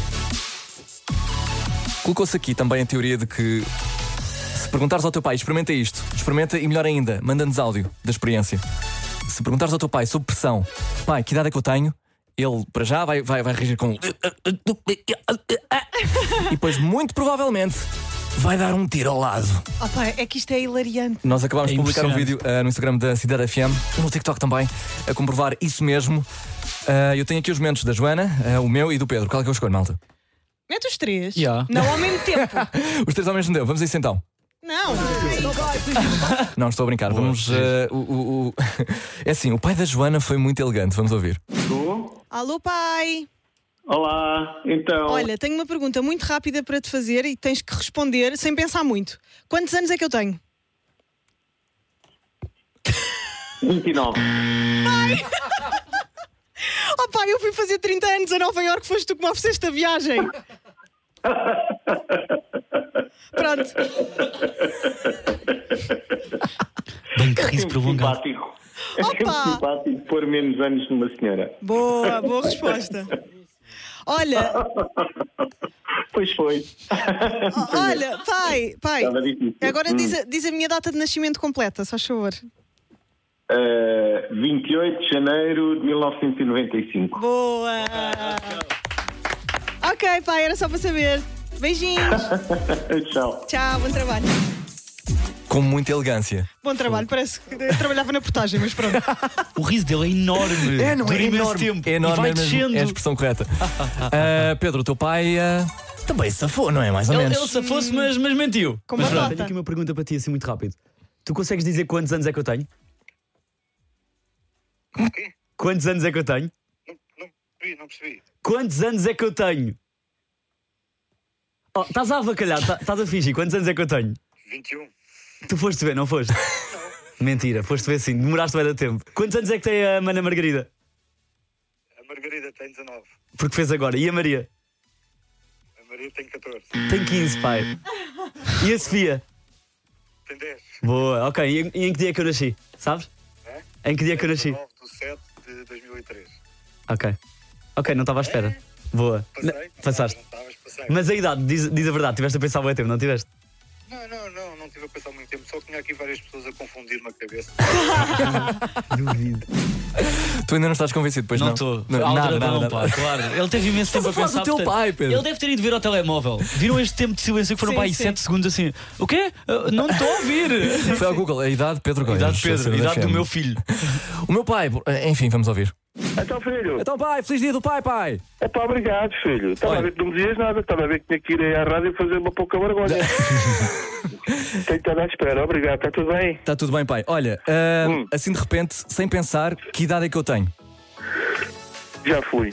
Colocou-se aqui também a teoria de que se perguntares ao teu pai, experimenta isto, experimenta e melhor ainda, manda-nos áudio da experiência. Se perguntares ao teu pai sob pressão, pai, que idade é que eu tenho? Ele, para já, vai reagir com... E depois, muito provavelmente, vai dar um tiro ao lado. Pai, é que isto é hilariante. Nós acabámos de publicar um vídeo no Instagram da Cidade FM e no TikTok também, a comprovar isso mesmo. Eu tenho aqui os momentos da Joana, o meu e do Pedro. Qual é que eu escolho, malta? Mete os três. Yeah. Não ao mesmo tempo. Os três ao mesmo tempo. Vamos a isso então. Não. Não, estou a brincar. Vamos. É assim, o pai da Joana foi muito elegante. Vamos ouvir. Alô, pai. Olá, então. Olha, tenho uma pergunta muito rápida para te fazer e tens que responder sem pensar muito. Quantos anos é que eu tenho? 29. Pai! Oh pai, eu fui fazer 30 anos a Nova Iorque, foste tu que me ofereceste a viagem. Pronto. Bem que riso prolongado. Simpático. É sempre simpático pôr menos anos numa senhora. Boa resposta. Olha. Pois foi. Olha, pai. Estava difícil. Agora diz a minha data de nascimento completa, só favor. 28 de janeiro de 1995. Boa! Ok, pai, era só para saber. Beijinhos. Tchau. Tchau, bom trabalho. Com muita elegância. Bom trabalho, parece que eu trabalhava na portagem, mas pronto. O riso dele é enorme. Dura imenso enorme. tempo. É enorme, e vai mesmo. descendo. É a expressão correta. Pedro, o teu pai também safou, não é? Mais ou menos. Ele safou-se, mas mentiu. Mas tenho aqui uma pergunta para ti, assim, muito rápido. Tu consegues dizer quantos anos é que eu tenho? O quê? Quantos anos é que eu tenho? Não percebi. Quantos anos é que eu tenho? Estás a avacalhar, estás a fingir. Quantos anos é que eu tenho? 21. Tu foste ver, não foste? Não. Mentira, foste ver sim, demoraste bem da tempo. Quantos anos é que tem a Mana Margarida? A Margarida tem 19. Porque fez agora. E a Maria? A Maria tem 14. Tem 15, pai. E a Sofia? Tem 10. Boa, ok. E em que dia é que eu nasci? Sabes? É? Em que dia é que eu nasci? 19 de 7 de 2003. Ok, não estava à espera. Boa. Passaste. Passei. Mas a idade, diz a verdade, tiveste a pensar bem tempo, não tiveste? Não tive a pensar muito tempo, só tinha aqui várias pessoas a confundir-me a cabeça. Duvido. Tu ainda não estás convencido, pois não? Não estou. Nada. Pá, claro. Ele teve imenso tempo a pensar. Do teu pai, Pedro. Ele deve ter ido ver ao telemóvel. Viram este tempo de silêncio que foram para aí 7 segundos assim. O quê? Não estou a ouvir. Foi ao Google, a idade de Pedro Goiás. A idade do meu filho. O meu pai, enfim, vamos ouvir. Então, filho. Então, pai, feliz dia do pai. Epá, obrigado, filho. Estava a ver que não me dizias nada. Estava a ver que tinha que ir à rádio e fazer uma pouca vergonha. Tenho estado à espera. Obrigado. Está tudo bem? Está tudo bem, pai. Olha, assim de repente, sem pensar, que idade é que eu tenho? Já fui.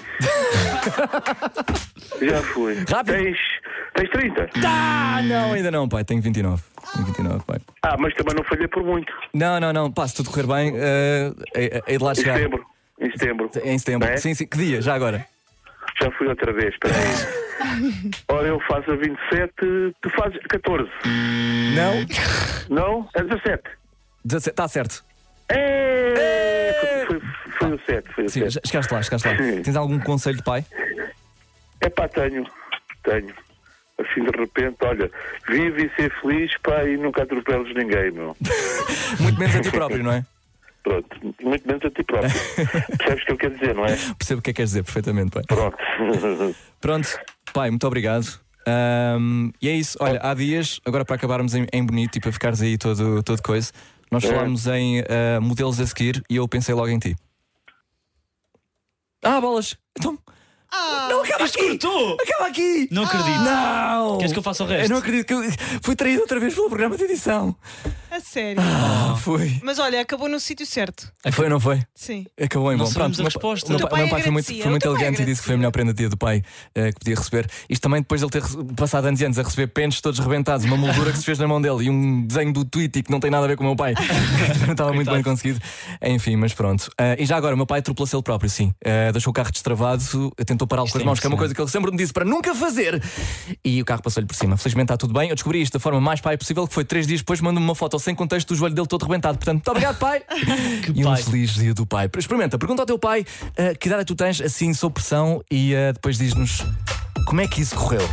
Rápido. Tens 30? Não, ainda não, pai. Tenho 29. Pai. Mas também não falhei por muito. Não. Pá, se tudo correr bem, é de lá chegar. Em setembro. Em setembro. É? Sim. Que dia? Já agora? Já fui outra vez, espera aí. Ora, eu faço a 27, tu fazes 14. Não? É 17. 17, está certo. Foi o 7. Sim, chegaste lá. Tens algum conselho de pai? Epá, tenho. Assim de repente, olha, vive e ser feliz, pá, e nunca atropeles ninguém, meu. Muito menos a ti próprio, não é? Pronto, muito menos a ti próprio. Percebes o que eu quero dizer, não é? Percebo o que é que queres dizer, perfeitamente, pai. Pronto, pai, muito obrigado. E é isso, olha, há dias, agora para acabarmos em bonito e para ficares aí todo coisa, nós falámos em modelos a seguir e eu pensei logo em ti. Bolas! Então. Não, acaba aqui! Acaba aqui! Não acredito. Não! Queres que eu faça o resto? Eu não acredito que eu fui traído outra vez pelo programa de edição. A sério? Foi. Mas olha, acabou no sítio certo. Foi ou não foi? Sim. Acabou em bom. Pronto, a resposta. O meu pai foi muito elegante e disse que foi a melhor prenda de dia do pai que podia receber. Isto também depois de ele ter passado anos e anos a receber pentes todos rebentados, uma moldura que se fez na mão dele e um desenho do Tweety que não tem nada a ver com o meu pai. Não estava muito bem conseguido. Enfim, mas pronto. E já agora, o meu pai atropelou-se ele próprio, sim. Deixou o carro destravado, tentou pará-lo com as mãos, que é uma coisa que ele sempre me disse para nunca fazer. E o carro passou-lhe por cima. Felizmente está tudo bem. Eu descobri isto da forma mais pai possível, que foi 3 dias depois, mandou-me uma foto sem contexto do joelho dele todo rebentado. Portanto, muito obrigado, pai. E um feliz dia do pai. Experimenta, pergunta ao teu pai que idade tu tens, assim, sob pressão, e depois diz-nos como é que isso correu.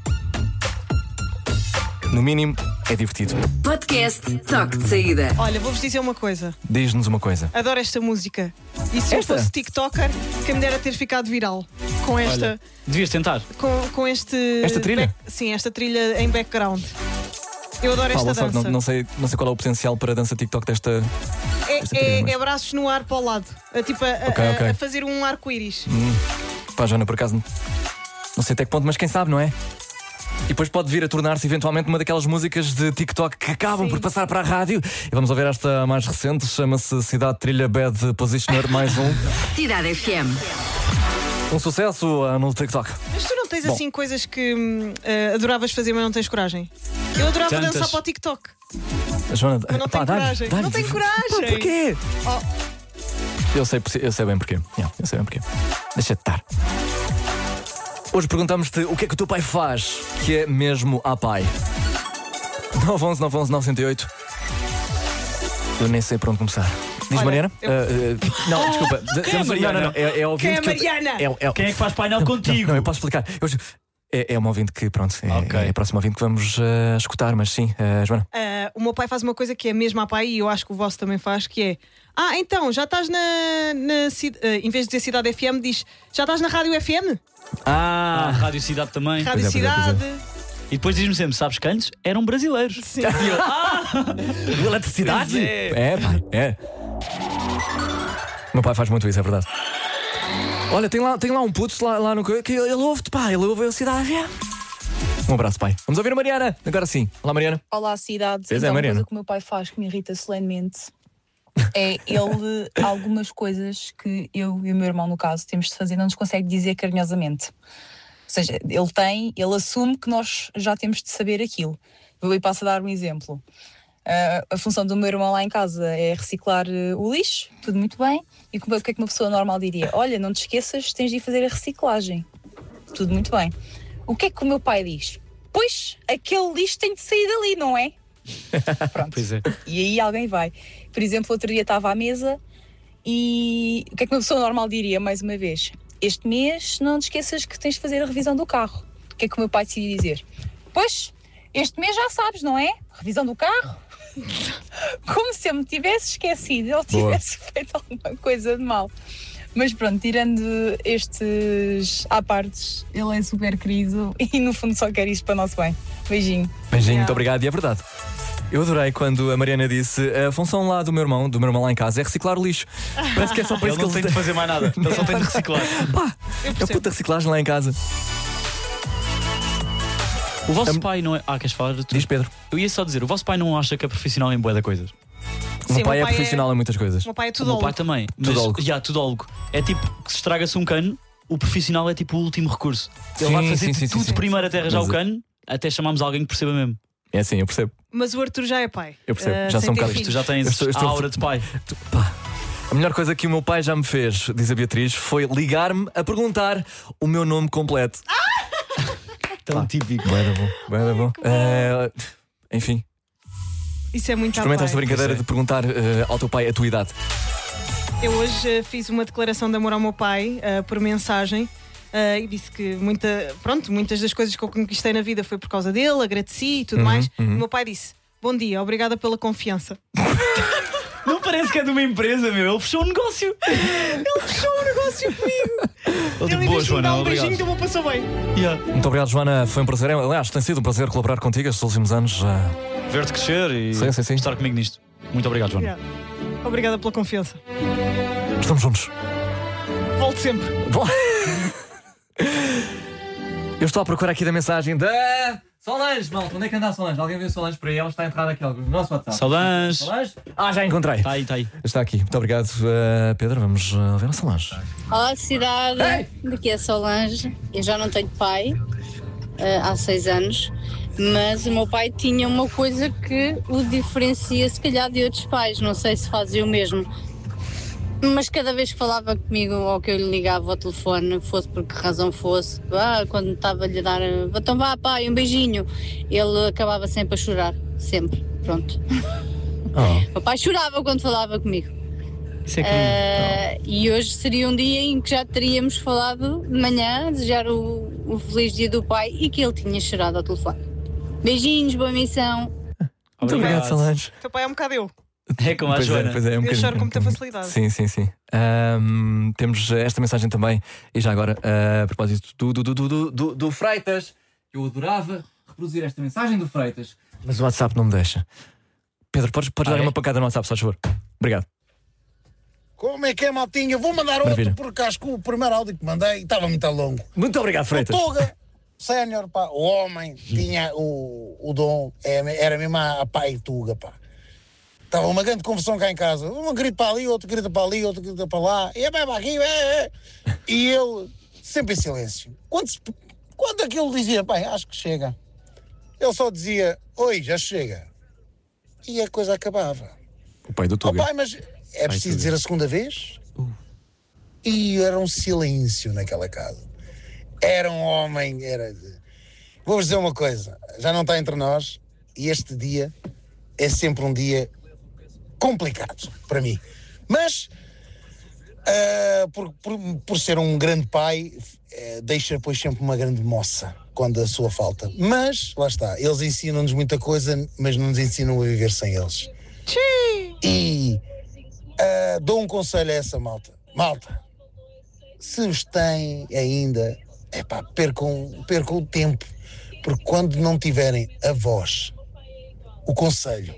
No mínimo, é divertido. Podcast Toque de Saída. Olha, vou-vos dizer uma coisa. Diz-nos uma coisa. Adoro esta música. E se eu fosse TikToker, quem me dera ter ficado viral com esta. Olha, devias tentar. Com este. Esta trilha? Sim, esta trilha em background. Eu adoro esta dança. Não sei qual é o potencial para a dança TikTok desta. É braços no ar para o lado. Tipo a fazer um arco-íris. Pá, Joana, por acaso. Não sei até que ponto, mas quem sabe, não é? E depois pode vir a tornar-se eventualmente uma daquelas músicas de TikTok que acabam por passar para a rádio. E vamos ouvir esta mais recente, chama-se Cidade Trilha Bad Positioner, mais um. Cidade FM. Um sucesso no TikTok. Mas tu não tens assim coisas que adoravas fazer, mas não tens coragem? Eu adorava dançar para o TikTok. Joana, mas não tenho coragem. Não tenho coragem. Porquê? Eu sei bem porquê. Eu sei bem porquê. Deixa de estar. Hoje perguntamos-te o que é que o teu pai faz, que é mesmo a pai. 911-911-908. Eu nem sei por onde começar. Diz Mariana? Não, desculpa. Quem é Mariana? Não, é ouvinte. Quem é Mariana? Quem é que faz painel contigo? Não, eu posso explicar. É uma ouvinte que, pronto, é a próxima ouvinte que vamos escutar, mas sim, Joana. O meu pai faz uma coisa que é mesmo a pai e eu acho que o vosso também faz, que é então, já estás em vez de dizer Cidade FM, diz, já estás na Rádio FM? Rádio Cidade também. Rádio Cidade. E depois diz-me sempre, sabes que antes eram brasileiros. Sim. E eu, eletricidade? Pai, é. Meu pai faz muito isso, é verdade. Olha, tem lá um puto lá no que ele ouve-te, pá, ele ouve a Cidade. Um abraço, pai. Vamos ouvir a Mariana. Agora sim. Olá, Mariana. Olá, Cidade. Pois é, Mariana. Uma coisa que o meu pai faz que me irrita solenemente é ele, algumas coisas que eu e o meu irmão, no caso, temos de fazer, não nos consegue dizer carinhosamente. Ou seja, ele assume que nós já temos de saber aquilo. Eu passo a dar um exemplo. A função do meu irmão lá em casa é reciclar o lixo, tudo muito bem. E o que é que uma pessoa normal diria? Olha, não te esqueças, tens de ir fazer a reciclagem. Tudo muito bem. O que é que o meu pai diz? Pois, aquele lixo tem de sair dali, não é? Pronto. Pois é. E aí alguém vai. Por exemplo, outro dia estava à mesa e o que é que uma pessoa normal diria, mais uma vez? Este mês não te esqueças que tens de fazer a revisão do carro. O que é que o meu pai decidiu dizer? Pois, este mês já sabes, não é? Revisão do carro. Como se eu me tivesse esquecido, ele tivesse feito alguma coisa de mal. Mas pronto, tirando estes à partes, ele é super querido e no fundo só quer isto para o nosso bem. Beijinho. Beijinho, muito obrigado. E é verdade. Eu adorei quando a Mariana disse: a função lá do meu irmão lá em casa é reciclar o lixo. Parece que é só para isso que ele não tem de fazer mais nada. Ele só tem de reciclar. Pá, é puta reciclagem lá em casa. O vosso pai não é... queres falar? Diz, Pedro. Eu ia só dizer, o vosso pai não acha que é profissional em bué de coisas? O meu pai é profissional em muitas coisas. O meu pai é O tudólogo. meu pai também. Tudólogo. Tudólogo. É tipo, que se estraga-se um cano, o profissional é tipo o último recurso. Ele Sim, vai fazer sim, tudo sim. primeiro até arranjar Mas o cano, até chamarmos alguém que perceba mesmo. É assim, eu percebo. Mas o Arthur já é pai. Eu percebo. Já sem sou um ter bocado. filhos. Tu já tens a aura de pai. A melhor coisa que o meu pai já me fez, diz a Beatriz, foi ligar-me a perguntar o meu nome completo. Tão típico. Bué da bom. Enfim, Isso é muito experimenta pai. esta brincadeira de perguntar ao teu pai a tua idade. Eu hoje fiz uma declaração de amor ao meu pai por mensagem e disse que muitas das coisas que eu conquistei na vida foi por causa dele, agradeci e tudo mais. E o meu pai disse: bom dia, obrigada pela confiança. Não parece que é de uma empresa, meu. Ele fechou um negócio. Ele fechou um negócio comigo. Ele boa, Joana, dá um obrigado. beijinho que eu vou passar bem. Muito obrigado, Joana. Foi um prazer. Aliás, tem sido um prazer colaborar contigo estes últimos anos. Ver-te crescer e Sim. estar comigo nisto. Muito obrigado, Joana. Obrigada pela confiança. Estamos juntos. Volte sempre. Eu estou a procurar aqui da mensagem da Solange, malta. Onde é que anda a Solange? Alguém viu a Solange por aí? Ela está a entrar aqui no nosso WhatsApp. Solange. Já encontrei. Está aí. Está aqui. Muito obrigado, Pedro. Vamos ver a Solange. Olá, cidade. Daqui é Solange. Eu já não tenho pai há 6 anos, mas o meu pai tinha uma coisa que o diferencia, se calhar, de outros pais. Não sei se fazia o mesmo. Mas cada vez que falava comigo ou que eu lhe ligava ao telefone, fosse por que razão fosse, quando estava-lhe a dar então vá pai, um beijinho, ele acabava sempre a chorar, sempre, pronto. O pai chorava quando falava comigo. Isso é e hoje seria um dia em que já teríamos falado de manhã, a desejar o feliz dia do pai e que ele tinha chorado ao telefone. Beijinhos, boa missão. Muito obrigado, Solange. O teu pai é um bocado eu. É como a Joana. Pois é, Eu choro com muita facilidade. Sim. Temos esta mensagem também. E já agora, a propósito do Freitas, eu adorava reproduzir esta mensagem do Freitas, mas o WhatsApp não me deixa. Pedro, podes dar uma pancada no WhatsApp, só favor. Obrigado. Como é que é, maltinha? Vou mandar outro, porque acho que o primeiro áudio que mandei estava muito longo. Muito obrigado, Freitas. O Tuga, sénior, pá, o homem tinha o dom, era mesmo a pai Tuga, pá. Estava uma grande confusão cá em casa. Um grita para ali, outro grita para ali, outro grita para lá. E aqui, E ele, sempre em silêncio. Quando aquilo dizia, pai, acho que chega. Ele só dizia, oi, já chega. E a coisa acabava. O pai do Tuga. Pai, mas é preciso dizer a segunda vez? E era um silêncio naquela casa. Era um homem, Vou-vos dizer uma coisa, já não está entre nós, e este dia é sempre um dia complicado para mim, mas por ser um grande pai, deixa depois sempre uma grande moça quando a sua falta, mas lá está, eles ensinam-nos muita coisa, mas não nos ensinam a viver sem eles. E dou um conselho a essa malta, se os têm ainda, percam o tempo, porque quando não tiverem a voz, o conselho,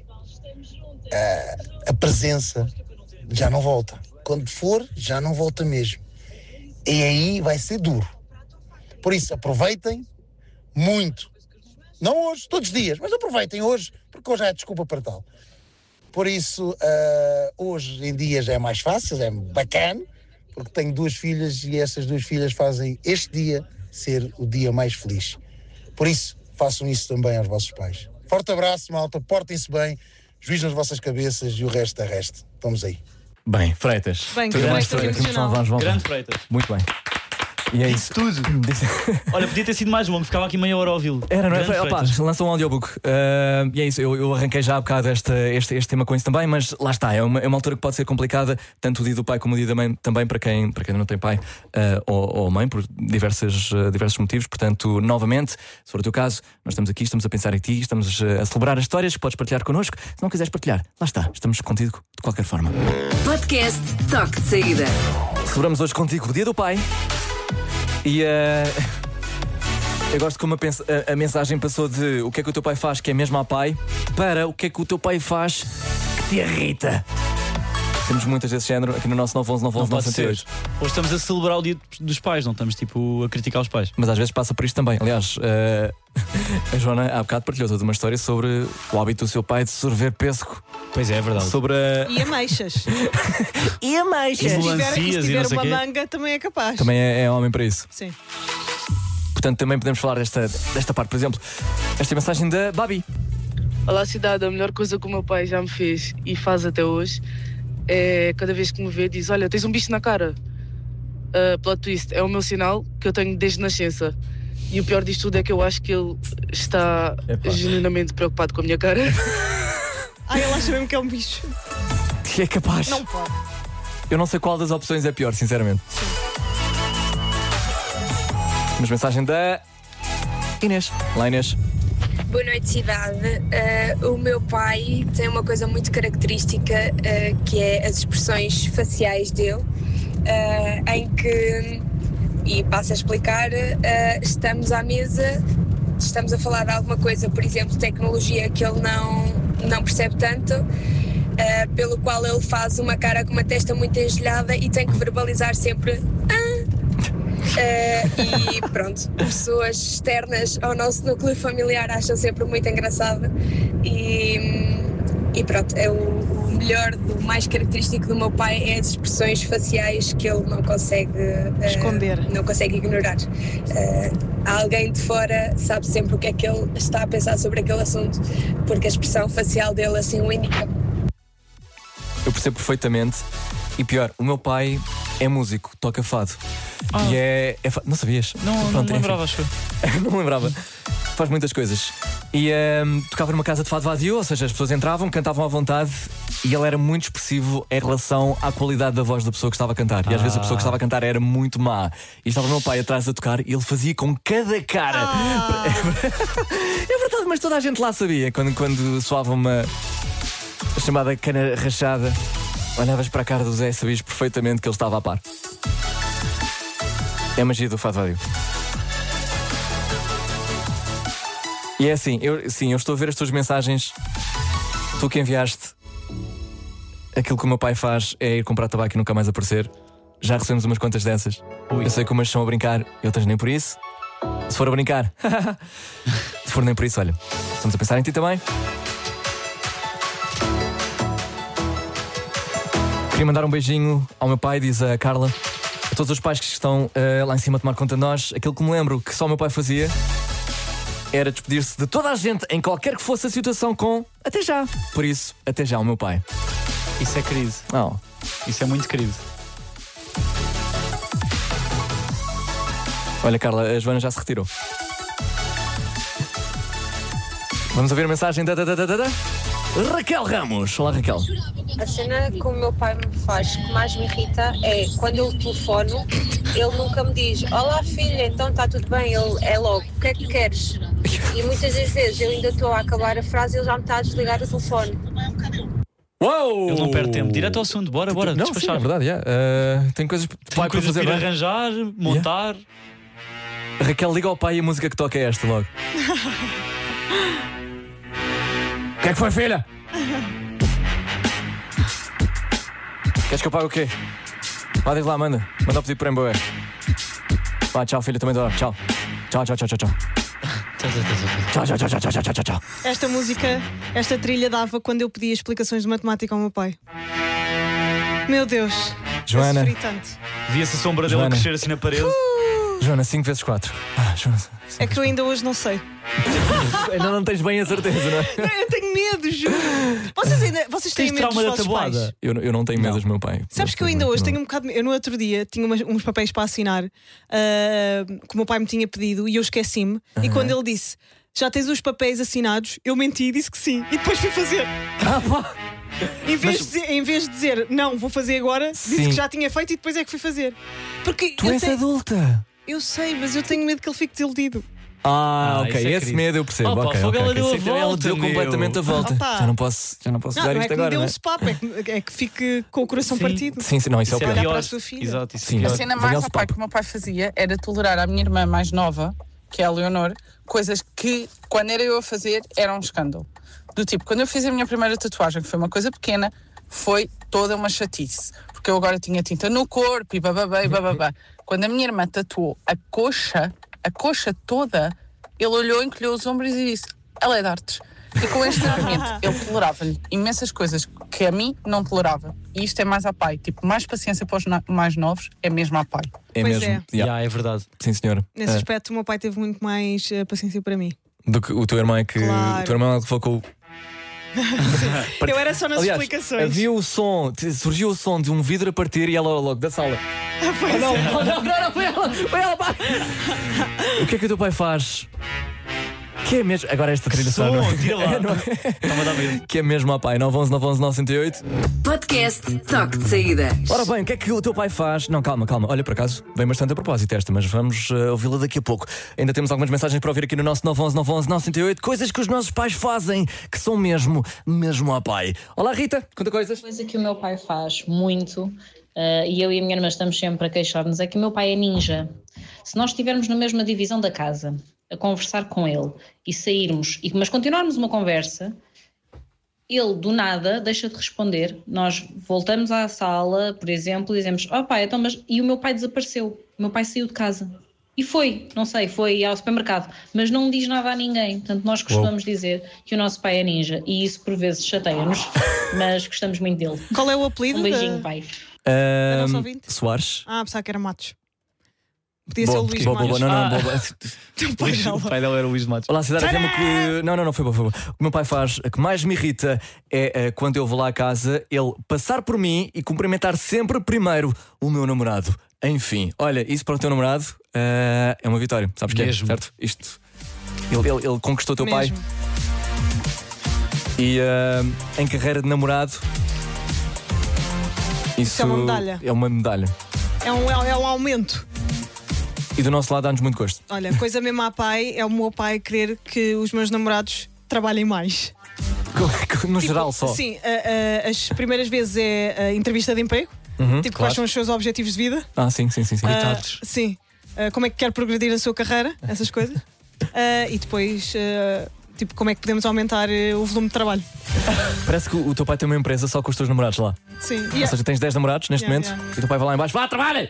a presença, já não volta. Quando for, já não volta mesmo. E aí vai ser duro. Por isso, aproveitem muito. Não hoje, todos os dias, mas aproveitem hoje, porque hoje é desculpa para tal. Por isso, hoje em dia já é mais fácil, é bacana, porque tenho 2 filhas e essas 2 filhas fazem este dia ser o dia mais feliz. Por isso, façam isso também aos vossos pais. Forte abraço, malta, portem-se bem, juízo nas vossas cabeças e o resto é resto. Vamos aí. Bem, Freitas. Grande Freitas. Muito bem. E é isso. Tudo. Olha, podia ter sido mais longo, ficava aqui meia hora a ouvi-lo. Era, não é? Opa, lança um audiobook. E é isso, eu arranquei já há bocado este tema com isso também, mas lá está, é uma altura que pode ser complicada, tanto o dia do pai como o dia da mãe, também para quem não tem pai ou mãe, por diversos motivos. Portanto, novamente, se for o teu caso, nós estamos aqui, estamos a pensar em ti, estamos a celebrar as histórias que podes partilhar connosco. Se não quiseres partilhar, lá está, estamos contigo de qualquer forma. Podcast Toque de Saída. Celebramos hoje contigo o dia do pai. E eu gosto como a mensagem passou de o que é que o teu pai faz que é mesmo a pai, para o que é que o teu pai faz que te irrita. Temos muitas desse género aqui no nosso 911-911-908. Hoje estamos a celebrar o dia dos pais, não estamos tipo a criticar os pais. Mas às vezes passa por isto também. Aliás, a Joana há bocado partilhou toda uma história sobre o hábito do seu pai de sorver pêssego. Pois é verdade. Sobre E ameixas. E ameixas. Se tiver uma manga, também é capaz. Também é homem para isso. Sim. Portanto, também podemos falar desta parte. Por exemplo, esta mensagem da Babi. Olá, cidade. A melhor coisa que o meu pai já me fez e faz até hoje é cada vez que me vê, diz: olha, tens um bicho na cara. Plot twist, é o meu sinal que eu tenho desde nascença. E o pior disto tudo é que eu acho que ele está genuinamente preocupado com a minha cara. Ele acha mesmo que é um bicho. Que é capaz. Não pode. Eu não sei qual das opções é pior, sinceramente. Sim. Mas mensagem da Inês. Lá, Inês. Boa noite, cidade. O meu pai tem uma coisa muito característica que é as expressões faciais dele, em que, e passo a explicar, estamos à mesa, estamos a falar de alguma coisa, por exemplo, tecnologia que ele não percebe tanto, pelo qual ele faz uma cara com uma testa muito engelhada e tem que verbalizar sempre e pronto, pessoas externas ao nosso núcleo familiar acham sempre muito engraçado e pronto, é o melhor, o mais característico do meu pai é as expressões faciais que ele não consegue esconder, não consegue ignorar. Alguém de fora sabe sempre o que é que ele está a pensar sobre aquele assunto, porque a expressão facial dele assim o indica. Eu percebo perfeitamente. E pior, o meu pai é músico, toca fado. E é não sabias? Não me lembrava, acho que não me lembrava. Faz muitas coisas. E tocava numa casa de fado vadio, ou seja, as pessoas entravam, cantavam à vontade. E ele era muito expressivo em relação à qualidade da voz da pessoa que estava a cantar. E às vezes a pessoa que estava a cantar era muito má. E estava o meu pai atrás a tocar e ele fazia com cada cara. É verdade, mas toda a gente lá sabia. Quando soava a chamada cana rachada, olhavas para a cara do Zé e sabias perfeitamente que ele estava a par. É a magia do fado vadio. E é assim, eu estou a ver as tuas mensagens. Tu que enviaste. Aquilo que o meu pai faz é ir comprar tabaco e nunca mais aparecer. Já recebemos umas quantas dessas. Eu sei que umas são a brincar, outras nem por isso. Se for a brincar, se for nem por isso, olha, estamos a pensar em ti também. Queria mandar um beijinho ao meu pai, diz a Carla. A todos os pais que estão lá em cima a tomar conta de nós. Aquilo que me lembro que só o meu pai fazia era despedir-se de toda a gente, em qualquer que fosse a situação, com até já. Por isso, até já, o meu pai. Isso é querido. Isso é muito querido. Olha, Carla, a Joana já se retirou. Vamos ouvir a mensagem da Raquel Ramos. Olá, Raquel. A cena que o meu pai me faz que mais me irrita é quando eu telefono, ele nunca me diz: olá filha, então está tudo bem? Ele é logo: o que é que queres? E muitas das vezes eu ainda estou a acabar a frase e ele já me está a desligar o telefone. Uou! Ele não perde tempo, direto ao assunto, bora não, despachar. Sim, é verdade, tem coisas para fazer para ir arranjar, montar. Raquel, liga ao pai e a música que toca é esta logo. O que é que foi, filha? Queres que eu pague o quê? Vá, diz lá, manda o pedido por MBA. Vá, tchau, filha, também dou. Tchau. Tchau. Tchau. Esta música, esta trilha dava quando eu pedia explicações de matemática ao meu pai. Meu Deus. Joana. Via-se a sombra dele a crescer assim na parede. Joana, 5 vezes 4. É que eu ainda hoje não sei. Ainda não tens bem a certeza, não é? Eu tenho tenho medo, juro. Vocês têm medo dos vossos pais? Eu não tenho medo do meu pai. Sabes que eu ainda hoje tenho um bocado de medo. Eu no outro dia tinha uns papéis para assinar que o meu pai me tinha pedido e eu esqueci-me. E quando ele disse, já tens os papéis assinados, eu menti e disse que sim. E depois fui fazer. Em vez de dizer não, vou fazer agora, disse que já tinha feito e depois é que fui fazer. Porque tu és adulta. Eu sei, mas eu tenho medo que ele fique desiludido. Ok, esse medo eu percebo. Ela deu completamente a volta. Já não posso dar isto agora. Não é um sopapo, é que fique com o coração partido. Sim, não, isso é o pior. Olhar para a sua filha. Exato, A cena mais pai que o meu pai fazia era tolerar à minha irmã mais nova, que é a Leonor, coisas que, quando era eu a fazer, era um escândalo. Do tipo, quando eu fiz a minha primeira tatuagem, que foi uma coisa pequena, foi toda uma chatice. Porque eu agora tinha tinta no corpo e bababá e bababá. Quando a minha irmã tatuou a coxa toda, ele olhou, encolheu os ombros e disse: ela é de artes. E com este tratamento, ele tolerava-lhe imensas coisas que a mim não tolerava. E isto é mais a pai. Tipo, mais paciência para os mais novos é mesmo a pai. É pois mesmo. É verdade. Sim, senhora. Nesse aspecto, o meu pai teve muito mais paciência para mim. Do que o teu irmão é que. Claro. O teu irmão é que focou. Eu era só nas explicações. Havia o som, surgiu o som de um vidro a partir e ela logo da sala. Não, foi ela, pá. O que é que o teu pai faz? Que é mesmo. Agora esta trilha sonora. Tira lá. Está-me a dar medo. Que é mesmo, ó pai. 911-911-908. Podcast Toque de Saída. Ora bem, o que é que o teu pai faz? Não, calma. Olha, por acaso, vem bastante a propósito esta, mas vamos ouvi-la daqui a pouco. Ainda temos algumas mensagens para ouvir aqui no nosso 911-911-908. Coisas que os nossos pais fazem que são mesmo a pai. Olá, Rita, conta coisas. Coisa que o meu pai faz muito, e eu e a minha irmã estamos sempre a queixar-nos, é que o meu pai é ninja. Se nós estivermos na mesma divisão da casa, a conversar com ele e sairmos, mas continuarmos uma conversa, ele do nada deixa de responder. Nós voltamos à sala, por exemplo, e dizemos: pai, então, mas... E o meu pai desapareceu, o meu pai saiu de casa e foi ao supermercado, mas não diz nada a ninguém. Portanto, nós costumamos dizer que o nosso pai é ninja e isso por vezes chateia-nos, mas gostamos muito dele. Qual é o apelido? Um beijinho, pai. Soares. Pensava que era Matos. Podia ser o Luís Matos. Não. O pai dela era o Luís Matos. Olá, Cidade, que... Não, foi bom. O que o meu pai faz, o que mais me irrita é quando eu vou lá à casa, ele passar por mim e cumprimentar sempre primeiro o meu namorado. Enfim, olha, isso para o teu namorado é uma vitória. Sabes que é, certo? Isto. Ele conquistou o teu pai. E em carreira de namorado, isso é uma medalha. É uma medalha. É um aumento. E do nosso lado dá-nos muito gosto. Olha, coisa mesmo a pai é o meu pai querer que os meus namorados trabalhem mais. No geral só. Sim, as primeiras vezes é a entrevista de emprego. Quais são os seus objetivos de vida? Sim. Sim. Como é que quer progredir na sua carreira? Essas coisas. E depois, como é que podemos aumentar o volume de trabalho? Parece que o teu pai tem uma empresa só com os teus namorados lá. Sim. Ou seja, tens 10 namorados neste momento e o teu pai vai lá em baixo: vá, trabalha!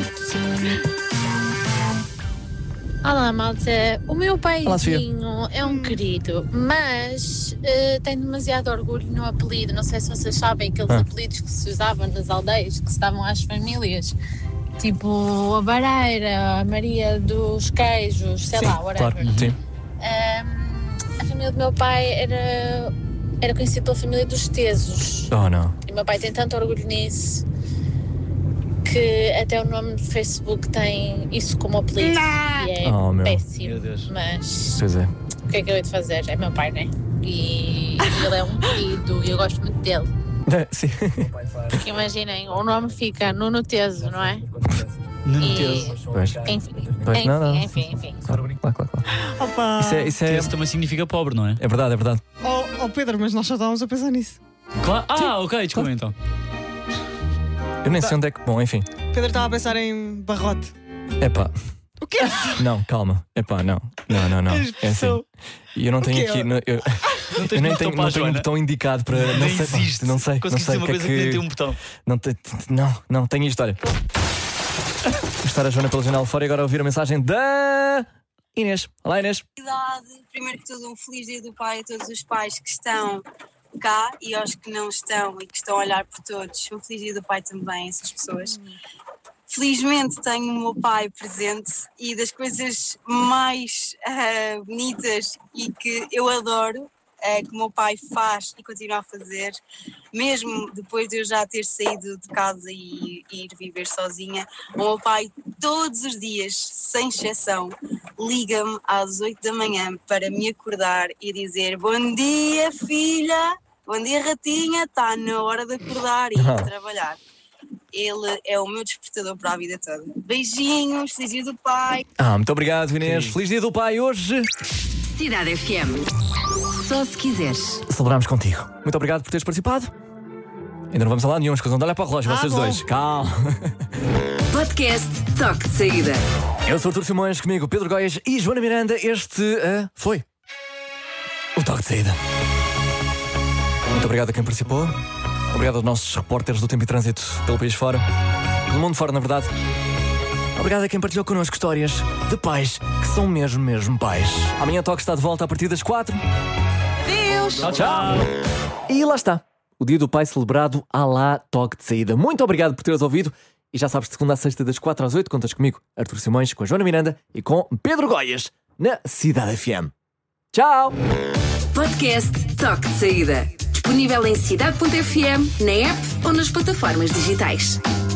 Olá, malta. O meu paizinho é um querido, mas tem demasiado orgulho no apelido. Não sei se vocês sabem aqueles apelidos que se usavam nas aldeias, que se davam às famílias. Tipo a Bareira, a Maria dos Queijos, sei lá, whatever. Claro, sim. A família do meu pai era conhecida pela família dos Tesos. Oh, não. E o meu pai tem tanto orgulho nisso que até o nome do Facebook tem isso como apelido. E é péssimo. Mas pois é. O que é que eu hei de fazer? É meu pai, né? E ele é um querido e eu gosto muito dele. Sim. Porque imaginem, o nome fica Nuno Teso, não é? Nuno Teso. Enfim. Claro. Opa. Teso também significa pobre, não é? É verdade. Oh Pedro, mas nós só estávamos a pensar nisso. Claro. Ok, desculpa então. Eu nem sei onde é que... Bom, enfim. Pedro estava a pensar em barrote. Epá. O quê? Não, calma. Epá, não. É assim. E eu não tenho aqui... Eu nem tenho um botão indicado para... Não existe. Não sei. Conseguiste dizer uma coisa que nem tem um botão. Não, tenho história. Estar a Joana pela janela fora e agora ouvir a mensagem da... Inês. Olá, Inês. Primeiro que tudo, um feliz dia do pai a todos os pais que estão cá e aos que não estão e que estão a olhar por todos. Um feliz dia do pai também, essas pessoas. Felizmente tenho o meu pai presente e das coisas mais bonitas e que eu adoro que o meu pai faz e continua a fazer, mesmo depois de eu já ter saído de casa e ir viver sozinha. O meu pai todos os dias, sem exceção, liga-me às 8 da manhã para me acordar e dizer: bom dia filha, bom dia ratinha, está na hora de acordar e ir trabalhar. Ele é o meu despertador para a vida toda. Beijinhos, feliz dia do pai. Muito obrigado, Inês. Feliz dia do pai hoje. Cidade FM. Só se quiseres. Celebramos contigo. Muito obrigado por teres participado. Ainda não vamos a lá nenhum, escusam de olhar para o relógio, vocês dois. Calma. Podcast Toque de Saída. Eu sou o Artur Simões, comigo Pedro Goias e Joana Miranda. Este foi o Toque de Saída. Muito obrigado a quem participou. Obrigado aos nossos repórteres do Tempo e Trânsito pelo país fora, pelo mundo fora, na verdade. Obrigado a quem partilhou connosco histórias de pais que são mesmo pais. Amanhã o Toque está de volta a partir das 4. Adeus. Tchau. E lá está, o dia do pai celebrado à la Toque de Saída. Muito obrigado por teres ouvido. E já sabes, de segunda a sexta das 4 às 8, contas comigo, Artur Simões, com a Joana Miranda e com Pedro Goias, na Cidade FM. Tchau. Podcast Toque de Saída. Disponível em cidade.fm, na app ou nas plataformas digitais.